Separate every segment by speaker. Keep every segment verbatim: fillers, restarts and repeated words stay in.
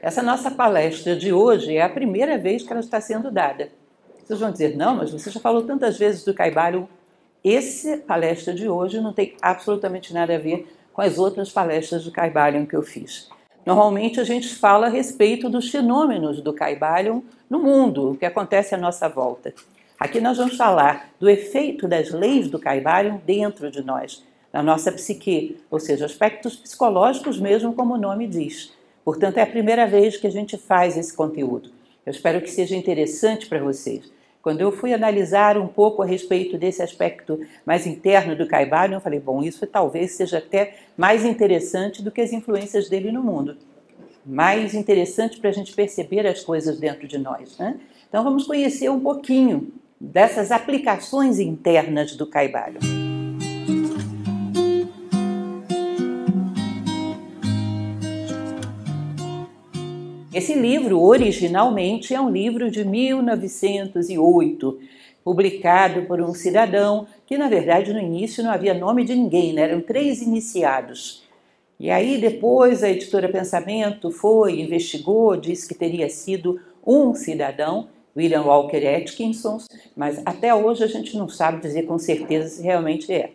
Speaker 1: Essa nossa palestra de hoje é a primeira vez que ela está sendo dada. Vocês vão dizer, não, mas você já falou tantas vezes do Caibalion. Essa palestra de hoje não tem absolutamente nada a ver com as outras palestras do Caibalion que eu fiz. Normalmente a gente fala a respeito dos fenômenos do Caibalion no mundo, o que acontece à nossa volta. Aqui nós vamos falar do efeito das leis do Caibalion dentro de nós, na nossa psique, ou seja, aspectos psicológicos mesmo, como o nome diz. Portanto, é a primeira vez que a gente faz esse conteúdo. Eu espero que seja interessante para vocês. Quando eu fui analisar um pouco a respeito desse aspecto mais interno do Caibalion, eu falei, bom, isso talvez seja até mais interessante do que as influências dele no mundo. Mais interessante para a gente perceber as coisas dentro de nós, né? Então vamos conhecer um pouquinho dessas aplicações internas do Caibalion. Esse livro, originalmente, é um livro de mil novecentos e oito, publicado por um cidadão que, na verdade, no início não havia nome de ninguém, né? Eram três iniciados. E aí, depois, a editora Pensamento foi, investigou, disse que teria sido um cidadão, William Walker Atkinson, mas até hoje a gente não sabe dizer com certeza se realmente é.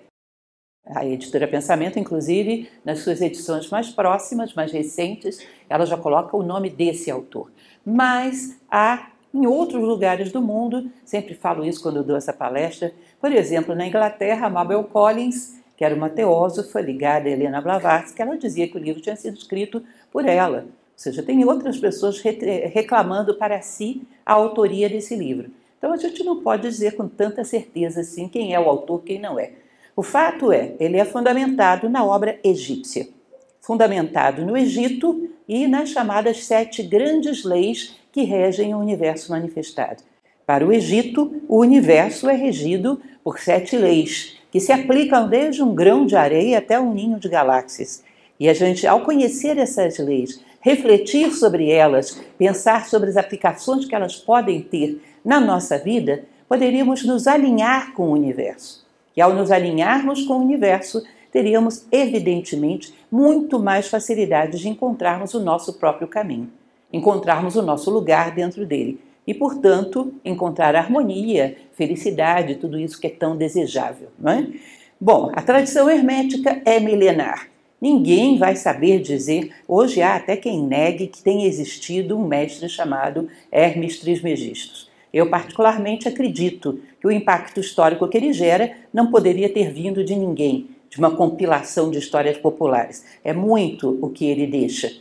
Speaker 1: A editora Pensamento, inclusive, nas suas edições mais próximas, mais recentes, ela já coloca o nome desse autor. Mas há, em outros lugares do mundo, sempre falo isso quando eu dou essa palestra, por exemplo, na Inglaterra, a Mabel Collins, que era uma teósofa ligada a Helena Blavatsky, ela dizia que o livro tinha sido escrito por ela. Ou seja, tem outras pessoas reclamando para si a autoria desse livro. Então a gente não pode dizer com tanta certeza assim quem é o autor, quem não é. O fato é, ele é fundamentado na obra egípcia, fundamentado no Egito e nas chamadas sete grandes leis que regem o universo manifestado. Para o Egito, o universo é regido por sete leis, que se aplicam desde um grão de areia até um ninho de galáxias. E a gente, ao conhecer essas leis, refletir sobre elas, pensar sobre as aplicações que elas podem ter na nossa vida, poderíamos nos alinhar com o universo. E ao nos alinharmos com o universo, teríamos, evidentemente, muito mais facilidade de encontrarmos o nosso próprio caminho, encontrarmos o nosso lugar dentro dele e, portanto, encontrar harmonia, felicidade, tudo isso que é tão desejável, não é? Bom, a tradição hermética é milenar. Ninguém vai saber dizer, hoje há até quem negue que tenha existido um mestre chamado Hermes Trismegisto. Eu particularmente acredito que o impacto histórico que ele gera não poderia ter vindo de ninguém, de uma compilação de histórias populares. É muito o que ele deixa.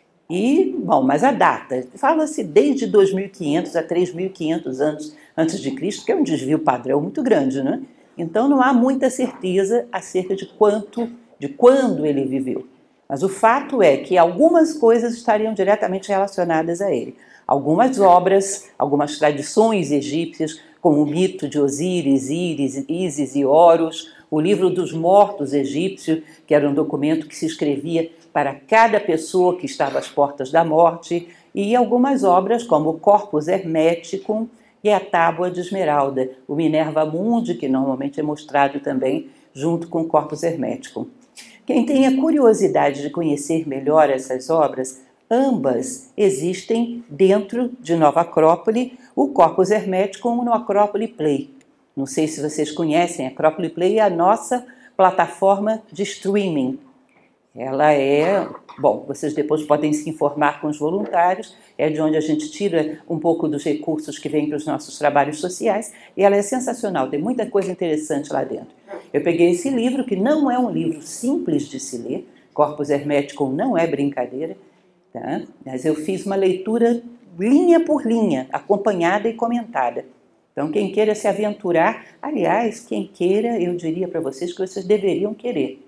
Speaker 1: E, bom, mas a data, fala-se desde dois mil e quinhentos a três mil e quinhentos anos antes de Cristo, que é um desvio padrão muito grande, né? Então não há muita certeza acerca de quanto, de quando ele viveu. Mas o fato é que algumas coisas estariam diretamente relacionadas a ele. Algumas obras, algumas tradições egípcias, como o mito de Osíris, Íris, Ísis e Horus, o livro dos mortos egípcio, que era um documento que se escrevia para cada pessoa que estava às portas da morte, e algumas obras como o Corpus Hermeticum e a Tábua de Esmeralda, o Minerva Mundi, que normalmente é mostrado também junto com o Corpus Hermeticum. Quem tenha curiosidade de conhecer melhor essas obras, ambas existem dentro de Nova Acrópole, o Corpus Hermeticum no Acrópole Play. Não sei se vocês conhecem, a Acrópole Play é a nossa plataforma de streaming. Ela é, bom, vocês depois podem se informar com os voluntários, é de onde a gente tira um pouco dos recursos que vêm para os nossos trabalhos sociais, e ela é sensacional, tem muita coisa interessante lá dentro. Eu peguei esse livro, que não é um livro simples de se ler, Corpus Hermeticum não é brincadeira, tá? Mas eu fiz uma leitura linha por linha, acompanhada e comentada. Então, quem queira se aventurar, aliás, quem queira, eu diria para vocês que vocês deveriam querer.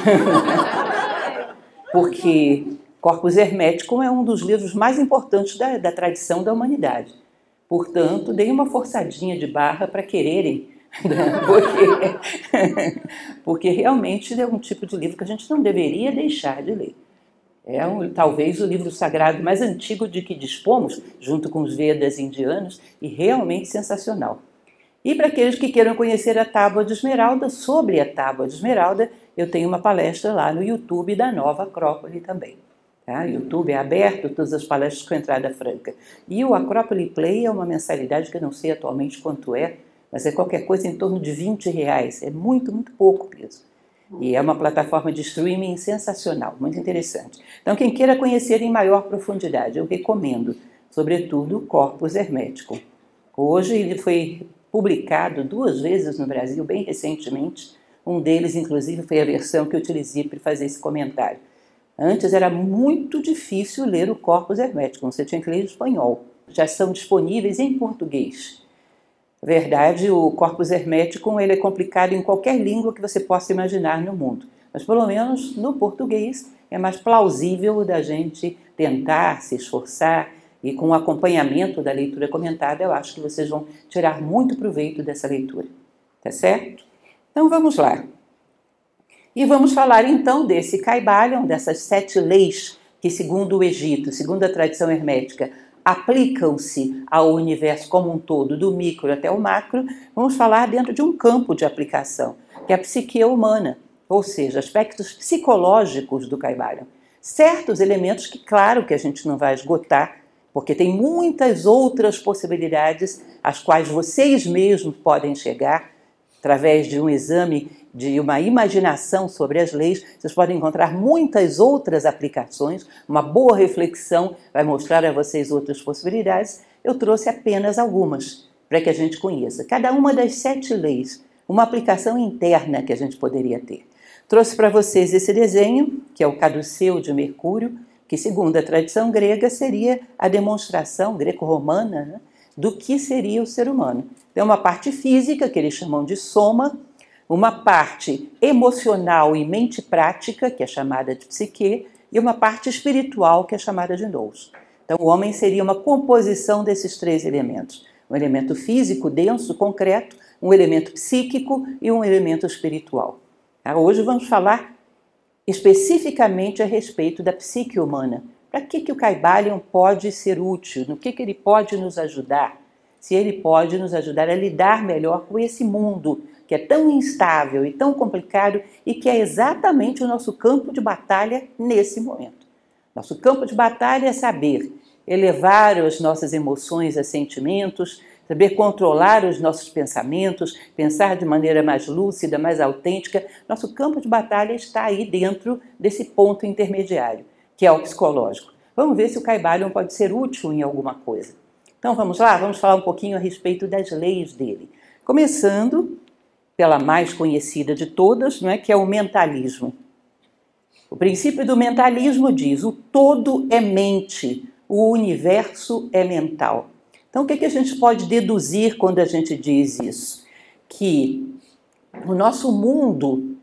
Speaker 1: Porque Corpus Hermeticum é um dos livros mais importantes da, da tradição da humanidade. Portanto, deem uma forçadinha de barra para quererem, porque, porque realmente é um tipo de livro que a gente não deveria deixar de ler. É um, talvez o livro sagrado mais antigo de que dispomos, junto com os Vedas indianos, e realmente sensacional. E para aqueles que queiram conhecer a Tábua de Esmeralda, sobre a Tábua de Esmeralda, eu tenho uma palestra lá no YouTube da Nova Acrópole também. Tá? YouTube é aberto, todas as palestras com entrada franca. E o Acrópole Play é uma mensalidade que eu não sei atualmente quanto é, mas é qualquer coisa em torno de vinte reais. É muito, muito pouco mesmo. E é uma plataforma de streaming sensacional, muito interessante. Então, quem queira conhecer em maior profundidade, eu recomendo, sobretudo, o Corpus Hermeticum. Hoje ele foi publicado duas vezes no Brasil, bem recentemente. Um deles, inclusive, foi a versão que eu utilizei para fazer esse comentário. Antes era muito difícil ler o Corpus Hermeticum, você tinha que ler em espanhol. Já são disponíveis em português. Na verdade, o Corpus Hermeticum ele é complicado em qualquer língua que você possa imaginar no mundo. Mas, pelo menos, no português, é mais plausível da gente tentar, se esforçar, e com o acompanhamento da leitura comentada, eu acho que vocês vão tirar muito proveito dessa leitura. Tá certo? Então, vamos lá. E vamos falar, então, desse Kybalion, dessas sete leis que, segundo o Egito, segundo a tradição hermética, aplicam-se ao universo como um todo, do micro até o macro. Vamos falar dentro de um campo de aplicação, que é a psique humana, ou seja, aspectos psicológicos do Kybalion. Certos elementos que, claro, que a gente não vai esgotar, porque tem muitas outras possibilidades às quais vocês mesmos podem chegar, através de um exame, de uma imaginação sobre as leis, vocês podem encontrar muitas outras aplicações, uma boa reflexão vai mostrar a vocês outras possibilidades. Eu trouxe apenas algumas, para que a gente conheça. Cada uma das sete leis, uma aplicação interna que a gente poderia ter. Trouxe para vocês esse desenho, que é o caduceu de Mercúrio, que segundo a tradição grega seria a demonstração greco-romana, né, do que seria o ser humano. Tem uma parte física, que eles chamam de soma, uma parte emocional e mente prática, que é chamada de psique, e uma parte espiritual, que é chamada de nous. Então, o homem seria uma composição desses três elementos. Um elemento físico, denso, concreto, um elemento psíquico e um elemento espiritual. Hoje vamos falar especificamente a respeito da psique humana. Para que, que o Kybalion pode ser útil? No que, que ele pode nos ajudar? Se ele pode nos ajudar a lidar melhor com esse mundo que é tão instável e tão complicado e que é exatamente o nosso campo de batalha nesse momento. Nosso campo de batalha é saber elevar as nossas emoções a sentimentos, saber controlar os nossos pensamentos, pensar de maneira mais lúcida, mais autêntica. Nosso campo de batalha está aí dentro desse ponto intermediário, que é o psicológico. Vamos ver se o Kybalion pode ser útil em alguma coisa. Então vamos lá, vamos falar um pouquinho a respeito das leis dele. Começando pela mais conhecida de todas, não é, que é o mentalismo. O princípio do mentalismo diz: o todo é mente, o universo é mental. Então o que, que a gente pode deduzir quando a gente diz isso? Que o nosso mundo,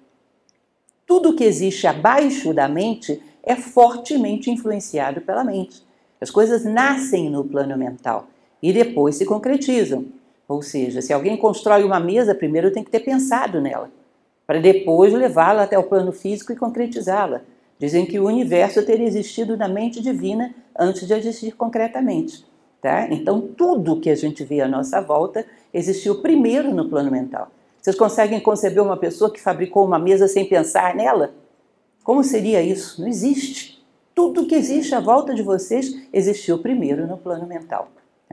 Speaker 1: tudo que existe abaixo da mente, é fortemente influenciado pela mente. As coisas nascem no plano mental e depois se concretizam. Ou seja, se alguém constrói uma mesa, primeiro tem que ter pensado nela, para depois levá-la até o plano físico e concretizá-la. Dizem que o universo teria existido na mente divina antes de existir concretamente. Tá? Então, tudo que a gente vê à nossa volta existiu primeiro no plano mental. Vocês conseguem conceber uma pessoa que fabricou uma mesa sem pensar nela? Como seria isso? Não existe. Tudo que existe à volta de vocês existiu primeiro no plano mental.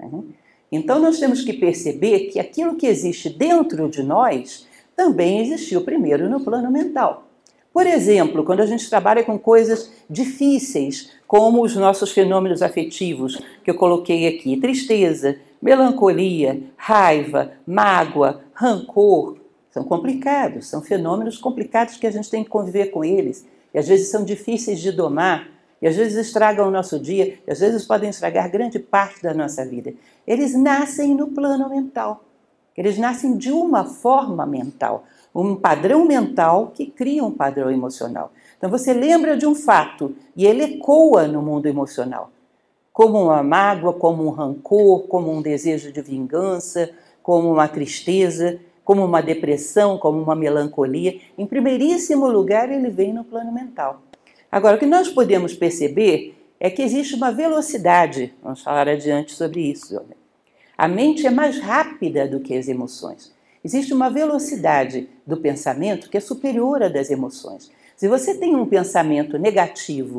Speaker 1: Então nós temos que perceber que aquilo que existe dentro de nós também existiu primeiro no plano mental. Por exemplo, quando a gente trabalha com coisas difíceis, como os nossos fenômenos afetivos, que eu coloquei aqui, tristeza, melancolia, raiva, mágoa, rancor, são complicados, são fenômenos complicados que a gente tem que conviver com eles, e às vezes são difíceis de domar, e às vezes estragam o nosso dia, e às vezes podem estragar grande parte da nossa vida. Eles nascem no plano mental. Eles nascem de uma forma mental, um padrão mental que cria um padrão emocional. Então você lembra de um fato e ele ecoa no mundo emocional, como uma mágoa, como um rancor, como um desejo de vingança, como uma tristeza, como uma depressão, como uma melancolia. Em primeiríssimo lugar, ele vem no plano mental. Agora, o que nós podemos perceber é que existe uma velocidade, vamos falar adiante sobre isso. A mente é mais rápida do que as emoções. Existe uma velocidade do pensamento que é superior à das emoções. Se você tem um pensamento negativo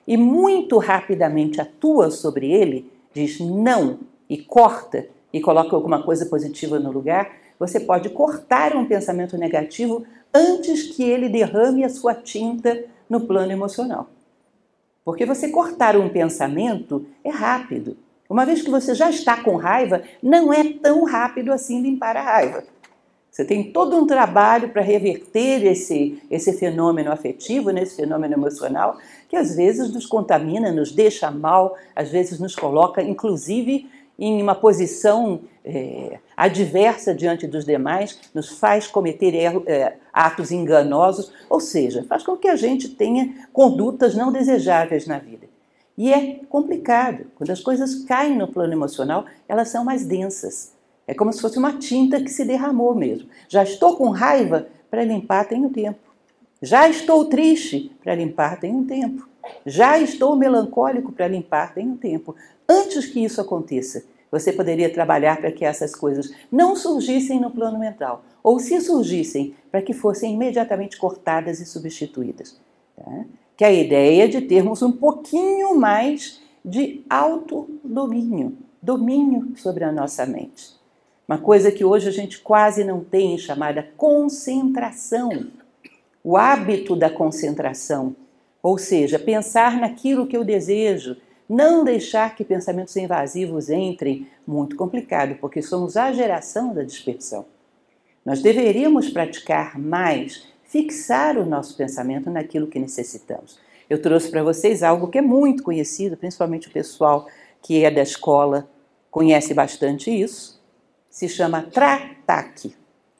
Speaker 1: e muito rapidamente atua sobre ele, diz não e corta e coloca alguma coisa positiva no lugar, você pode cortar um pensamento negativo antes que ele derrame a sua tinta no plano emocional. Porque você cortar um pensamento é rápido. Uma vez que você já está com raiva, não é tão rápido assim limpar a raiva. Você tem todo um trabalho para reverter esse, esse fenômeno afetivo, né, esse fenômeno emocional, que às vezes nos contamina, nos deixa mal, às vezes nos coloca, inclusive, em uma posição é, adversa diante dos demais, nos faz cometer erro, é, atos enganosos, ou seja, faz com que a gente tenha condutas não desejáveis na vida. E é complicado. Quando as coisas caem no plano emocional, elas são mais densas. É como se fosse uma tinta que se derramou mesmo. Já estou com raiva, para limpar tem um tempo. Já estou triste, para limpar tem um tempo. Já estou melancólico, para limpar tem um tempo. Antes que isso aconteça, você poderia trabalhar para que essas coisas não surgissem no plano mental. Ou se surgissem, para que fossem imediatamente cortadas e substituídas. Tá? Que é a ideia de termos um pouquinho mais de autodomínio. Domínio sobre a nossa mente. Uma coisa que hoje a gente quase não tem, chamada concentração. O hábito da concentração, ou seja, pensar naquilo que eu desejo, não deixar que pensamentos invasivos entrem, muito complicado, porque somos a geração da dispersão. Nós deveríamos praticar mais, fixar o nosso pensamento naquilo que necessitamos. Eu trouxe para vocês algo que é muito conhecido, principalmente o pessoal que é da escola conhece bastante isso. Se chama Tra-Tak.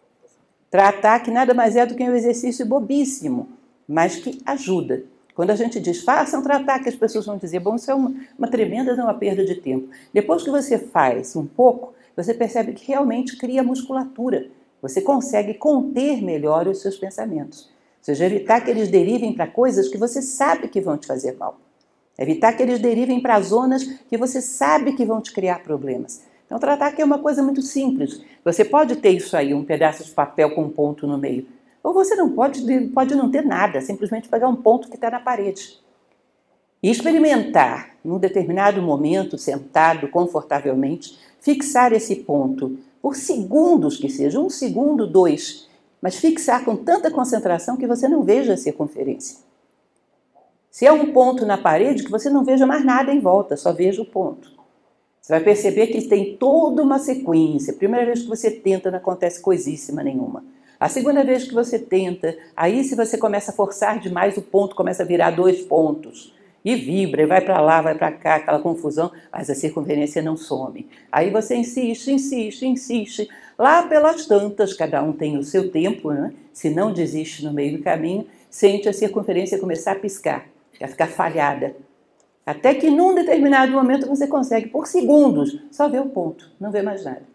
Speaker 1: Tra-Tak nada mais é do que um exercício bobíssimo, mas que ajuda. Quando a gente diz, façam Tra-Tak, as pessoas vão dizer, bom, isso é uma, uma tremenda uma perda de tempo. Depois que você faz um pouco, você percebe que realmente cria musculatura. Você consegue conter melhor os seus pensamentos. Ou seja, evitar que eles derivem para coisas que você sabe que vão te fazer mal. Evitar que eles derivem para zonas que você sabe que vão te criar problemas. Então, tratar que é uma coisa muito simples. Você pode ter isso aí, um pedaço de papel com um ponto no meio. Ou você não pode, pode não ter nada, simplesmente pegar um ponto que está na parede. E experimentar, num determinado momento, sentado confortavelmente, fixar esse ponto, por segundos que seja, um segundo, dois, mas fixar com tanta concentração que você não veja a circunferência. Se é um ponto na parede, que você não veja mais nada em volta, só veja o ponto. Você vai perceber que tem toda uma sequência. A primeira vez que você tenta, não acontece coisíssima nenhuma. A segunda vez que você tenta, aí se você começa a forçar demais, o ponto começa a virar dois pontos. E vibra, e vai para lá, vai para cá, aquela confusão, mas a circunferência não some. Aí você insiste, insiste, insiste. Lá pelas tantas, cada um tem o seu tempo, né? Se não desiste no meio do caminho, sente a circunferência começar a piscar, a ficar falhada. Até que num determinado momento você consegue, por segundos, só ver o ponto, não vê mais nada.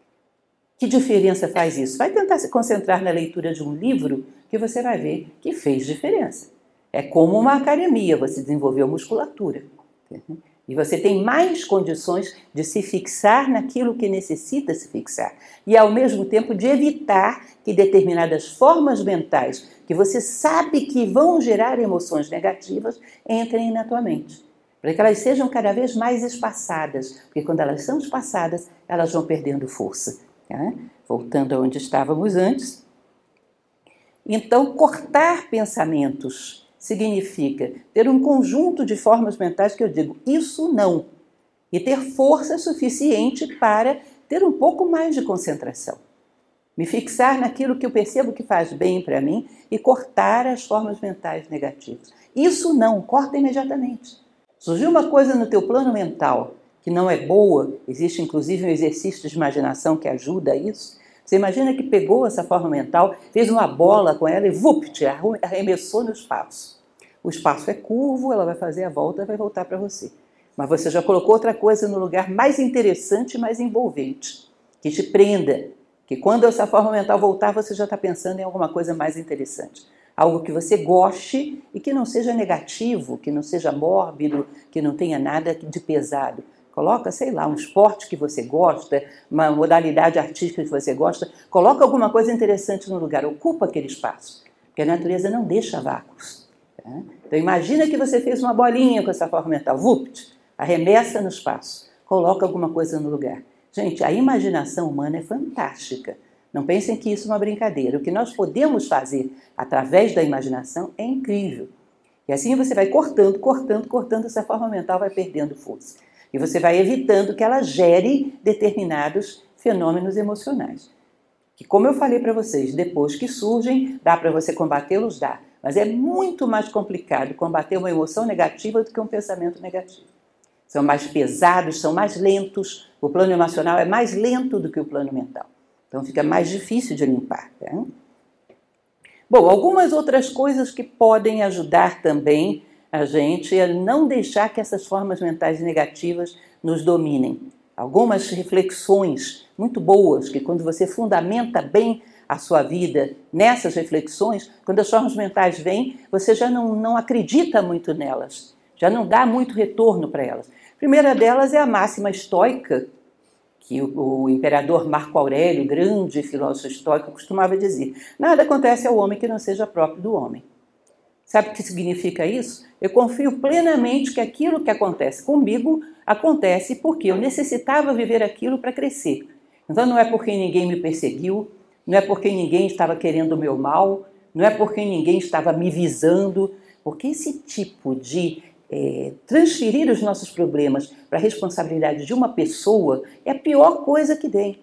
Speaker 1: Que diferença faz isso? Vai tentar se concentrar na leitura de um livro que você vai ver que fez diferença. É como uma academia, você desenvolveu musculatura. E você tem mais condições de se fixar naquilo que necessita se fixar. E ao mesmo tempo de evitar que determinadas formas mentais que você sabe que vão gerar emoções negativas entrem na tua mente. Para que elas sejam cada vez mais espaçadas, porque quando elas são espaçadas, elas vão perdendo força. Né? Voltando aonde estávamos antes. Então, cortar pensamentos significa ter um conjunto de formas mentais que eu digo, isso não. E ter força suficiente para ter um pouco mais de concentração. Me fixar naquilo que eu percebo que faz bem para mim e cortar as formas mentais negativas. Isso não, corta imediatamente. Surgiu uma coisa no teu plano mental que não é boa, existe inclusive um exercício de imaginação que ajuda a isso. Você imagina que pegou essa forma mental, fez uma bola com ela e vupt, arremessou no espaço. O espaço é curvo, ela vai fazer a volta e vai voltar para você. Mas você já colocou outra coisa no lugar mais interessante e mais envolvente, que te prenda, que quando essa forma mental voltar, você já está pensando em alguma coisa mais interessante. Algo que você goste e que não seja negativo, que não seja mórbido, que não tenha nada de pesado. Coloca, sei lá, um esporte que você gosta, uma modalidade artística que você gosta, coloca alguma coisa interessante no lugar, ocupa aquele espaço, porque a natureza não deixa vácuos. Tá? Então imagina que você fez uma bolinha com essa forma mental, vupt, arremessa no espaço, coloca alguma coisa no lugar. Gente, a imaginação humana é fantástica. Não pensem que isso é uma brincadeira. O que nós podemos fazer através da imaginação é incrível. E assim você vai cortando, cortando, cortando, essa forma mental vai perdendo força. E você vai evitando que ela gere determinados fenômenos emocionais. Que, como eu falei para vocês, depois que surgem, dá para você combatê-los? Dá. Mas é muito mais complicado combater uma emoção negativa do que um pensamento negativo. São mais pesados, são mais lentos. O plano emocional é mais lento do que o plano mental. Então fica mais difícil de limpar. Tá? Bom, algumas outras coisas que podem ajudar também a gente a não deixar que essas formas mentais negativas nos dominem. Algumas reflexões muito boas, que quando você fundamenta bem a sua vida nessas reflexões, quando as formas mentais vêm, você já não, não acredita muito nelas, já não dá muito retorno para elas. A primeira delas é a máxima estoica, que o, o imperador Marco Aurélio, grande filósofo estoico, costumava dizer: nada acontece ao homem que não seja próprio do homem. Sabe o que significa isso? Eu confio plenamente que aquilo que acontece comigo acontece porque eu necessitava viver aquilo para crescer. Então não é porque ninguém me perseguiu, não é porque ninguém estava querendo o meu mal, não é porque ninguém estava me visando, porque esse tipo de é, transferir os nossos problemas para a responsabilidade de uma pessoa é a pior coisa que tem.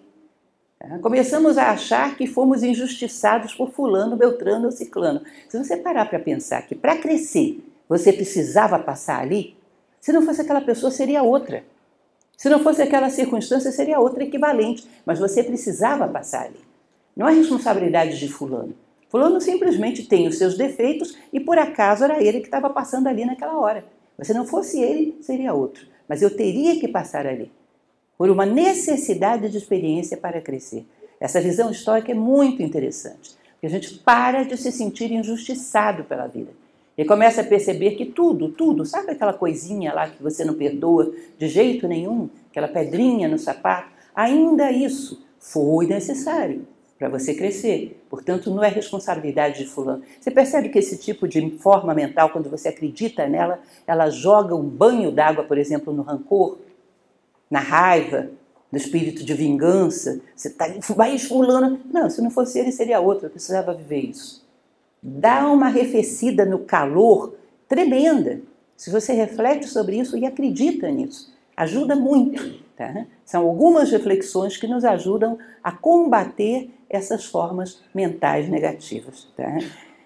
Speaker 1: Começamos a achar que fomos injustiçados por fulano, beltrano ou ciclano. Se você parar para pensar que para crescer você precisava passar ali, se não fosse aquela pessoa seria outra. Se não fosse aquela circunstância seria outra equivalente, mas você precisava passar ali. Não é responsabilidade de fulano. Fulano simplesmente tem os seus defeitos e por acaso era ele que estava passando ali naquela hora. Mas se não fosse ele, seria outro. Mas eu teria que passar ali, por uma necessidade de experiência para crescer. Essa visão estoica é muito interessante, porque a gente para de se sentir injustiçado pela vida. E começa a perceber que tudo, tudo, sabe aquela coisinha lá que você não perdoa de jeito nenhum, aquela pedrinha no sapato, ainda isso foi necessário para você crescer. Portanto, não é responsabilidade de fulano. Você percebe que esse tipo de forma mental, quando você acredita nela, ela joga um banho d'água, por exemplo, no rancor, na raiva, no espírito de vingança. Você está vai fulano. Não, se não fosse ele, seria outro. Eu precisava viver isso. Dá uma arrefecida no calor tremenda. Se você reflete sobre isso e acredita nisso, ajuda muito. Tá? São algumas reflexões que nos ajudam a combater essas formas mentais negativas. Tá?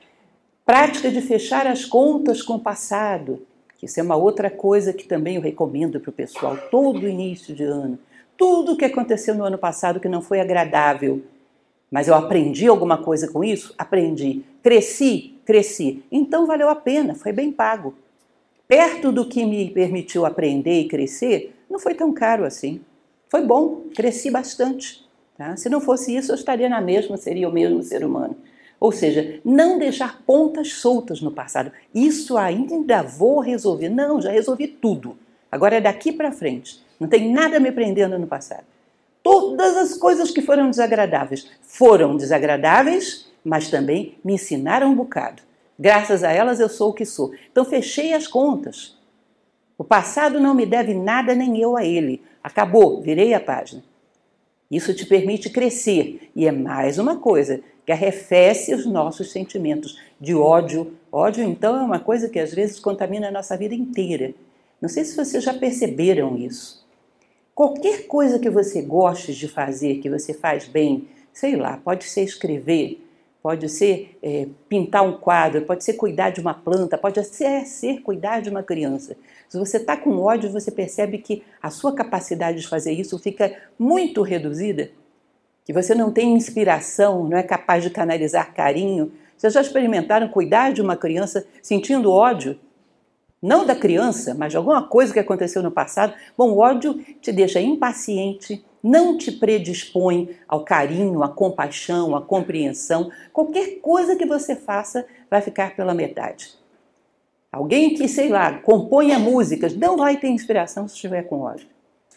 Speaker 1: Prática de fechar as contas com o passado. Isso é uma outra coisa que também eu recomendo para o pessoal, todo início de ano. Tudo que aconteceu no ano passado que não foi agradável, mas eu aprendi alguma coisa com isso? Aprendi. Cresci? Cresci. Então valeu a pena, foi bem pago. Perto do que me permitiu aprender e crescer, não foi tão caro assim. Foi bom, cresci bastante. Tá? Se não fosse isso, eu estaria na mesma, seria o mesmo ser humano. Ou seja, não deixar pontas soltas no passado. Isso ainda vou resolver. Não, já resolvi tudo. Agora é daqui para frente. Não tem nada me prendendo no passado. Todas as coisas que foram desagradáveis foram desagradáveis, mas também me ensinaram um bocado. Graças a elas eu sou o que sou. Então fechei as contas. O passado não me deve nada, nem eu a ele. Acabou, virei a página. Isso te permite crescer. E é mais uma coisa que arrefece os nossos sentimentos de ódio. Ódio, então, é uma coisa que às vezes contamina a nossa vida inteira. Não sei se vocês já perceberam isso. Qualquer coisa que você goste de fazer, que você faz bem, sei lá, pode ser escrever, pode ser é, pintar um quadro, pode ser cuidar de uma planta, pode ser, ser cuidar de uma criança. Se você está com ódio, você percebe que a sua capacidade de fazer isso fica muito reduzida, que você não tem inspiração, não é capaz de canalizar carinho. Vocês já experimentaram cuidar de uma criança sentindo ódio? Não da criança, mas de alguma coisa que aconteceu no passado. Bom, o ódio te deixa impaciente, não te predispõe ao carinho, à compaixão, à compreensão. Qualquer coisa que você faça vai ficar pela metade. Alguém que, sei lá, componha músicas, não vai ter inspiração se estiver com ódio.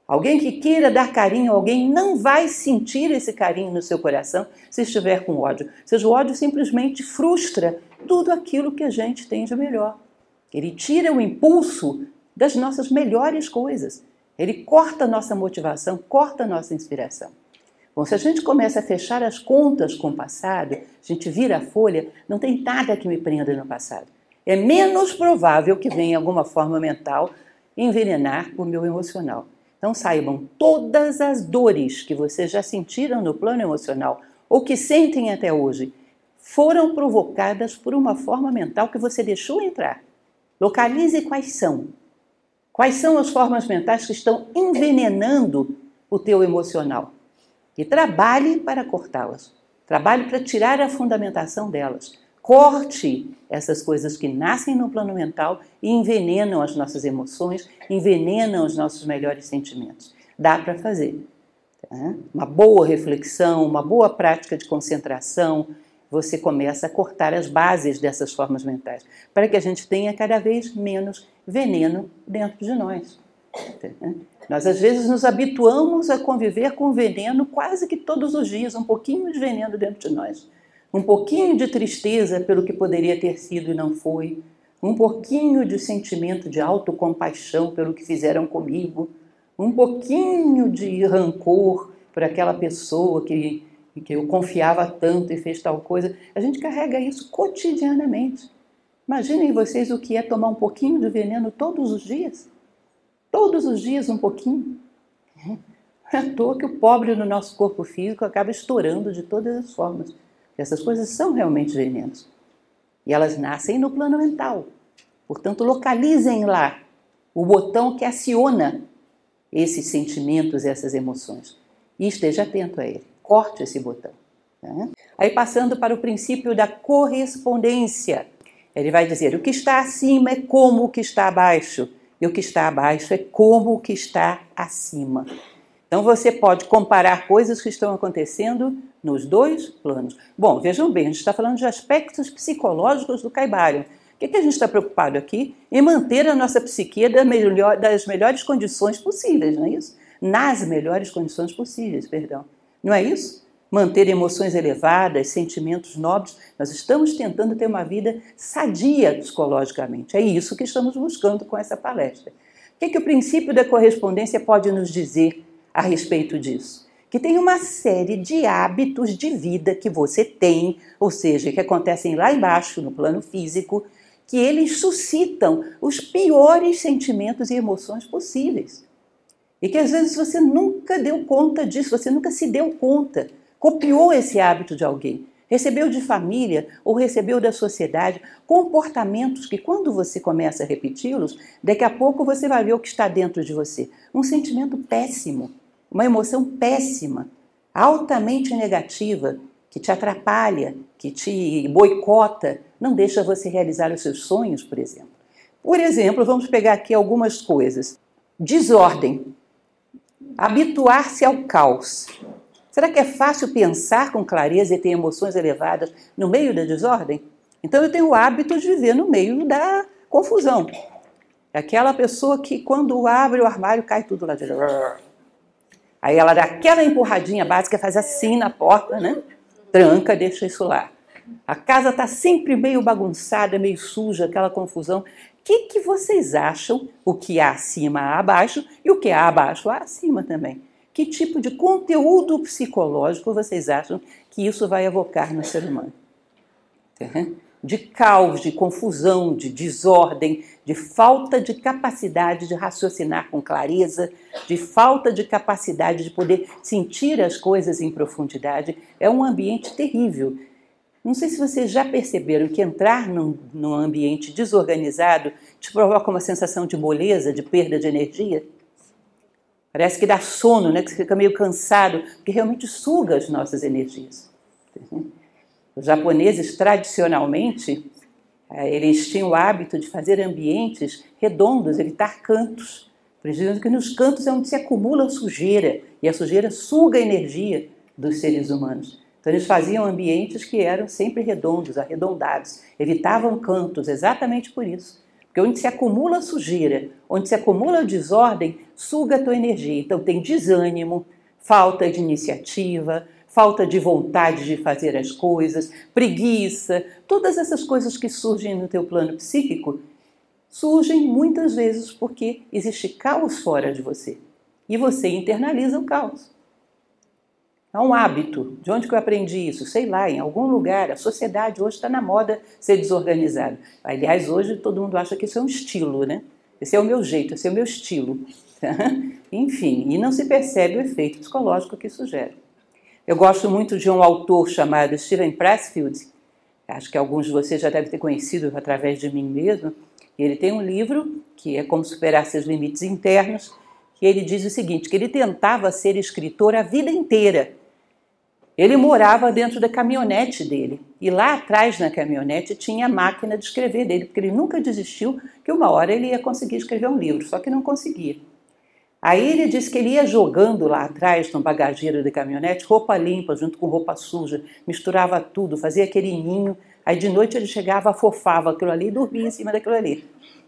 Speaker 1: Alguém que queira dar carinho a alguém não vai sentir esse carinho no seu coração se estiver com ódio. Ou seja, o ódio simplesmente frustra tudo aquilo que a gente tem de melhor. Ele tira o impulso das nossas melhores coisas. Ele corta a nossa motivação, corta a nossa inspiração. Bom, se a gente começa a fechar as contas com o passado, a gente vira a folha, não tem nada que me prenda no passado. É menos provável que venha alguma forma mental envenenar o meu emocional. Então saibam, todas as dores que vocês já sentiram no plano emocional ou que sentem até hoje foram provocadas por uma forma mental que você deixou entrar. Localize quais são. Quais são as formas mentais que estão envenenando o teu emocional. E trabalhe para cortá-las. Trabalhe para tirar a fundamentação delas. Corte essas coisas que nascem no plano mental e envenenam as nossas emoções, envenenam os nossos melhores sentimentos. Dá para fazer. Tá? Uma boa reflexão, uma boa prática de concentração, você começa a cortar as bases dessas formas mentais, para que a gente tenha cada vez menos veneno dentro de nós. Tá? Nós, às vezes, nos habituamos a conviver com veneno quase que todos os dias, um pouquinho de veneno dentro de nós. Um pouquinho de tristeza pelo que poderia ter sido e não foi. Um pouquinho de sentimento de autocompaixão pelo que fizeram comigo. Um pouquinho de rancor por aquela pessoa que, que eu confiava tanto e fez tal coisa. A gente carrega isso cotidianamente. Imaginem vocês o que é tomar um pouquinho de veneno todos os dias. Todos os dias um pouquinho. É à toa que o pobre no nosso corpo físico acaba estourando de todas as formas. Essas coisas são realmente venenos. E elas nascem no plano mental. Portanto, localizem lá o botão que aciona esses sentimentos, essas emoções. E esteja atento a ele. Corte esse botão. Né? Aí, passando para o princípio da correspondência. Ele vai dizer, o que está acima é como o que está abaixo. E o que está abaixo é como o que está acima. Então, você pode comparar coisas que estão acontecendo nos dois planos. Bom, vejam bem, a gente está falando de aspectos psicológicos do Kybalion. O que, que a gente está preocupado aqui? Em manter a nossa psique das, melhor, das melhores condições possíveis, não é isso? Nas melhores condições possíveis, perdão. Não é isso? Manter emoções elevadas, sentimentos nobres. Nós estamos tentando ter uma vida sadia psicologicamente. É isso que estamos buscando com essa palestra. O que, que o princípio da correspondência pode nos dizer a respeito disso? Que tem uma série de hábitos de vida que você tem, ou seja, que acontecem lá embaixo, no plano físico, que eles suscitam os piores sentimentos e emoções possíveis. E que às vezes você nunca deu conta disso, você nunca se deu conta, copiou esse hábito de alguém, recebeu de família ou recebeu da sociedade comportamentos que quando você começa a repeti-los, daqui a pouco você vai ver o que está dentro de você. Um sentimento péssimo. Uma emoção péssima, altamente negativa, que te atrapalha, que te boicota, não deixa você realizar os seus sonhos, por exemplo. Por exemplo, vamos pegar aqui algumas coisas. Desordem. Habituar-se ao caos. Será que é fácil pensar com clareza e ter emoções elevadas no meio da desordem? Então eu tenho o hábito de viver no meio da confusão. É aquela pessoa que quando abre o armário cai tudo lá dentro. Aí ela dá aquela empurradinha básica, faz assim na porta, né? Tranca, deixa isso lá. A casa está sempre meio bagunçada, meio suja, aquela confusão. O que, que vocês acham? O que há acima há abaixo e o que há abaixo há acima também. Que tipo de conteúdo psicológico vocês acham que isso vai evocar no ser humano? De caos, de confusão, de desordem, de falta de capacidade de raciocinar com clareza, de falta de capacidade de poder sentir as coisas em profundidade. É um ambiente terrível. Não sei se vocês já perceberam que entrar num, num ambiente desorganizado te provoca uma sensação de moleza, de perda de energia. Parece que dá sono, né? Que você fica meio cansado, porque realmente suga as nossas energias. Os japoneses, tradicionalmente, eles tinham o hábito de fazer ambientes redondos, evitar cantos. Precisam que nos cantos é onde se acumula sujeira, e a sujeira suga a energia dos seres humanos. Então eles faziam ambientes que eram sempre redondos, arredondados, evitavam cantos, exatamente por isso. Porque Porque onde se acumula sujeira, onde se acumula desordem, suga a tua energia. Então tem desânimo, falta de iniciativa, falta de vontade de fazer as coisas, preguiça, todas essas coisas que surgem no teu plano psíquico, surgem muitas vezes porque existe caos fora de você. E você internaliza o caos. É um hábito. De onde que eu aprendi isso? Sei lá, em algum lugar. A sociedade hoje está na moda ser desorganizada. Aliás, hoje todo mundo acha que isso é um estilo, né? Esse é o meu jeito, esse é o meu estilo. Enfim, e não se percebe o efeito psicológico que isso gera. Eu gosto muito de um autor chamado Steven Pressfield. Acho que alguns de vocês já devem ter conhecido através de mim mesmo. Ele tem um livro que é Como Superar Seus Limites Internos, que ele diz o seguinte, que ele tentava ser escritor a vida inteira. Ele morava dentro da caminhonete dele, e lá atrás na caminhonete tinha a máquina de escrever dele, porque ele nunca desistiu que uma hora ele ia conseguir escrever um livro, só que não conseguia. Aí ele disse que ele ia jogando lá atrás, no bagageiro da caminhonete, roupa limpa junto com roupa suja, misturava tudo, fazia aquele ninho, aí de noite ele chegava, afofava aquilo ali e dormia em cima daquilo ali.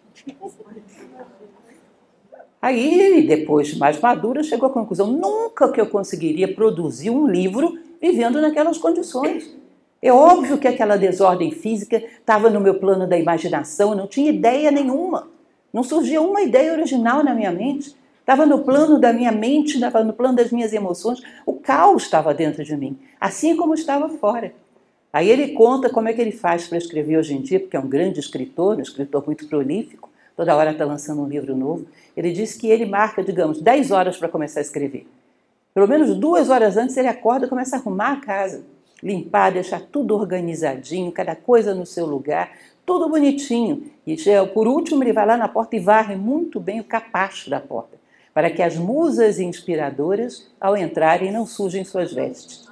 Speaker 1: Aí ele, depois, mais maduro, chegou à conclusão, nunca que eu conseguiria produzir um livro vivendo naquelas condições. É óbvio que aquela desordem física estava no meu plano da imaginação, eu não tinha ideia nenhuma. Não surgia uma ideia original na minha mente. Estava no plano da minha mente, estava no plano das minhas emoções. O caos estava dentro de mim, assim como estava fora. Aí ele conta como é que ele faz para escrever hoje em dia, porque é um grande escritor, um escritor muito prolífico, toda hora está lançando um livro novo. Ele diz que ele marca, digamos, dez horas para começar a escrever. Pelo menos duas horas antes ele acorda e começa a arrumar a casa, limpar, deixar tudo organizadinho, cada coisa no seu lugar, tudo bonitinho. E por último ele vai lá na porta e varre muito bem o capacho da porta, para que as musas inspiradoras, ao entrarem, não sujem suas vestes.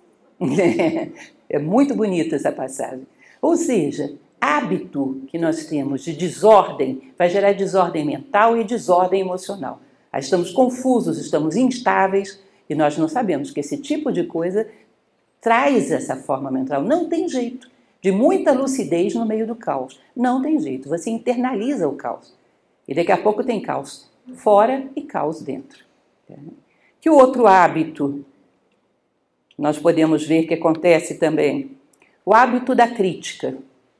Speaker 1: É muito bonita essa passagem. Ou seja, hábito que nós temos de desordem vai gerar desordem mental e desordem emocional. Aí estamos confusos, estamos instáveis e nós não sabemos que esse tipo de coisa traz essa forma mental. Não tem jeito. De muita lucidez no meio do caos. Não tem jeito. Você internaliza o caos. E daqui a pouco tem caos fora e caos dentro. Que outro hábito nós podemos ver que acontece também? O hábito da crítica.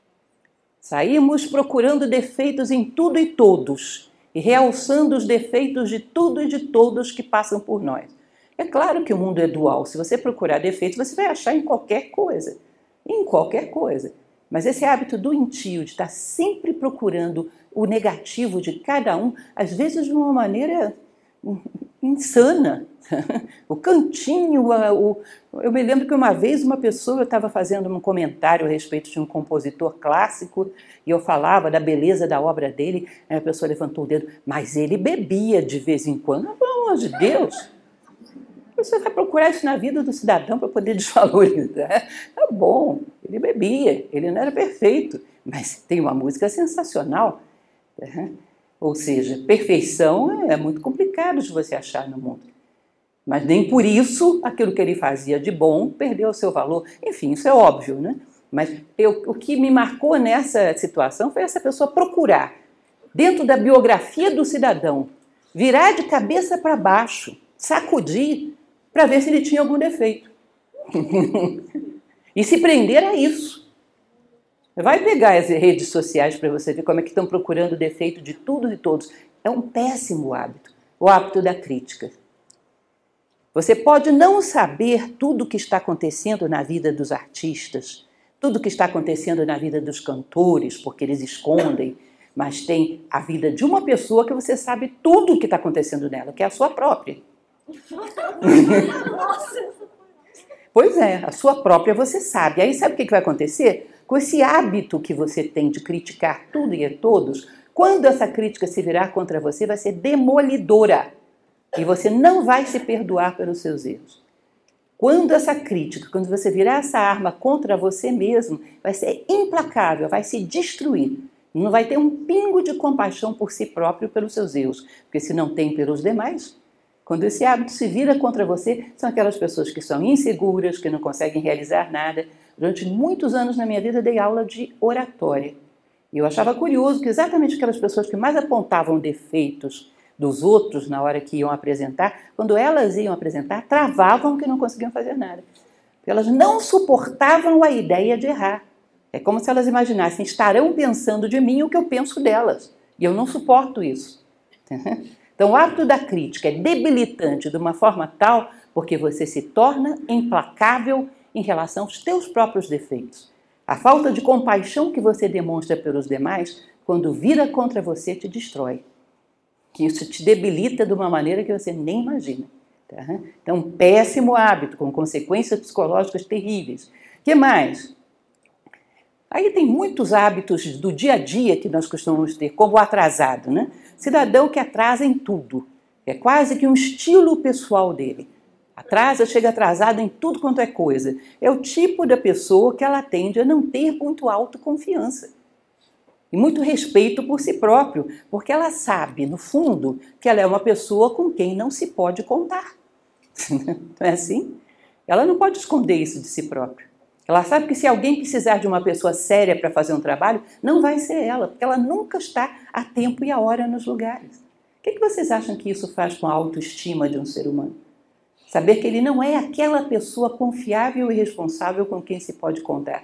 Speaker 1: Saímos procurando defeitos em tudo e todos e realçando os defeitos de tudo e de todos que passam por nós. É claro que o mundo é dual. Se você procurar defeitos, você vai achar em qualquer coisa. Em qualquer coisa. Mas esse hábito doentio de estar sempre procurando o negativo de cada um, às vezes de uma maneira insana. O cantinho, o... eu me lembro que uma vez uma pessoa estava fazendo um comentário a respeito de um compositor clássico e eu falava da beleza da obra dele, aí a pessoa levantou o dedo, mas ele bebia de vez em quando. Pelo amor de Deus! Você vai procurar isso na vida do cidadão para poder desvalorizar. Tá bom, ele bebia, ele não era perfeito, mas tem uma música sensacional. Ou seja, perfeição é muito complicado de você achar no mundo. Mas nem por isso aquilo que ele fazia de bom perdeu o seu valor. Enfim, isso é óbvio, né? Mas eu, o que me marcou nessa situação foi essa pessoa procurar, dentro da biografia do cidadão, virar de cabeça para baixo, sacudir, para ver se ele tinha algum defeito. E se prender a isso. Vai pegar as redes sociais para você ver como é que estão procurando defeito de tudo e todos. É um péssimo hábito, o hábito da crítica. Você pode não saber tudo o que está acontecendo na vida dos artistas, tudo o que está acontecendo na vida dos cantores, porque eles escondem, mas tem a vida de uma pessoa que você sabe tudo o que está acontecendo nela, que é a sua própria. Pois é, a sua própria você sabe. Aí sabe o que vai acontecer? Com esse hábito que você tem de criticar tudo e a todos, quando essa crítica se virar contra você, vai ser demolidora. E você não vai se perdoar pelos seus erros. Quando essa crítica, quando você virar essa arma contra você mesmo, vai ser implacável, vai se destruir. Não vai ter um pingo de compaixão por si próprio pelos seus erros. Porque se não tem pelos demais, quando esse hábito se vira contra você, são aquelas pessoas que são inseguras, que não conseguem realizar nada. Durante muitos anos na minha vida, dei aula de oratória. E eu achava curioso que exatamente aquelas pessoas que mais apontavam defeitos dos outros na hora que iam apresentar, quando elas iam apresentar, travavam que não conseguiam fazer nada. Elas não suportavam a ideia de errar. É como se elas imaginassem, estarão pensando de mim o que eu penso delas. E eu não suporto isso. Então o hábito da crítica é debilitante de uma forma tal porque você se torna implacável em relação aos teus próprios defeitos. A falta de compaixão que você demonstra pelos demais, quando vira contra você, te destrói. Que isso te debilita de uma maneira que você nem imagina. Tá? Então, um péssimo hábito, com consequências psicológicas terríveis. O que mais? Aí tem muitos hábitos do dia a dia que nós costumamos ter, como o atrasado, né? Cidadão que atrasa em tudo. É quase que um estilo pessoal dele. Atrasa, chega atrasado em tudo quanto é coisa. É o tipo da pessoa que ela tende a não ter muito autoconfiança. E muito respeito por si próprio, porque ela sabe, no fundo, que ela é uma pessoa com quem não se pode contar. Não é assim? Ela não pode esconder isso de si própria. Ela sabe que se alguém precisar de uma pessoa séria para fazer um trabalho, não vai ser ela, porque ela nunca está a tempo e a hora nos lugares. O que vocês acham que isso faz com a autoestima de um ser humano? Saber que ele não é aquela pessoa confiável e responsável com quem se pode contar.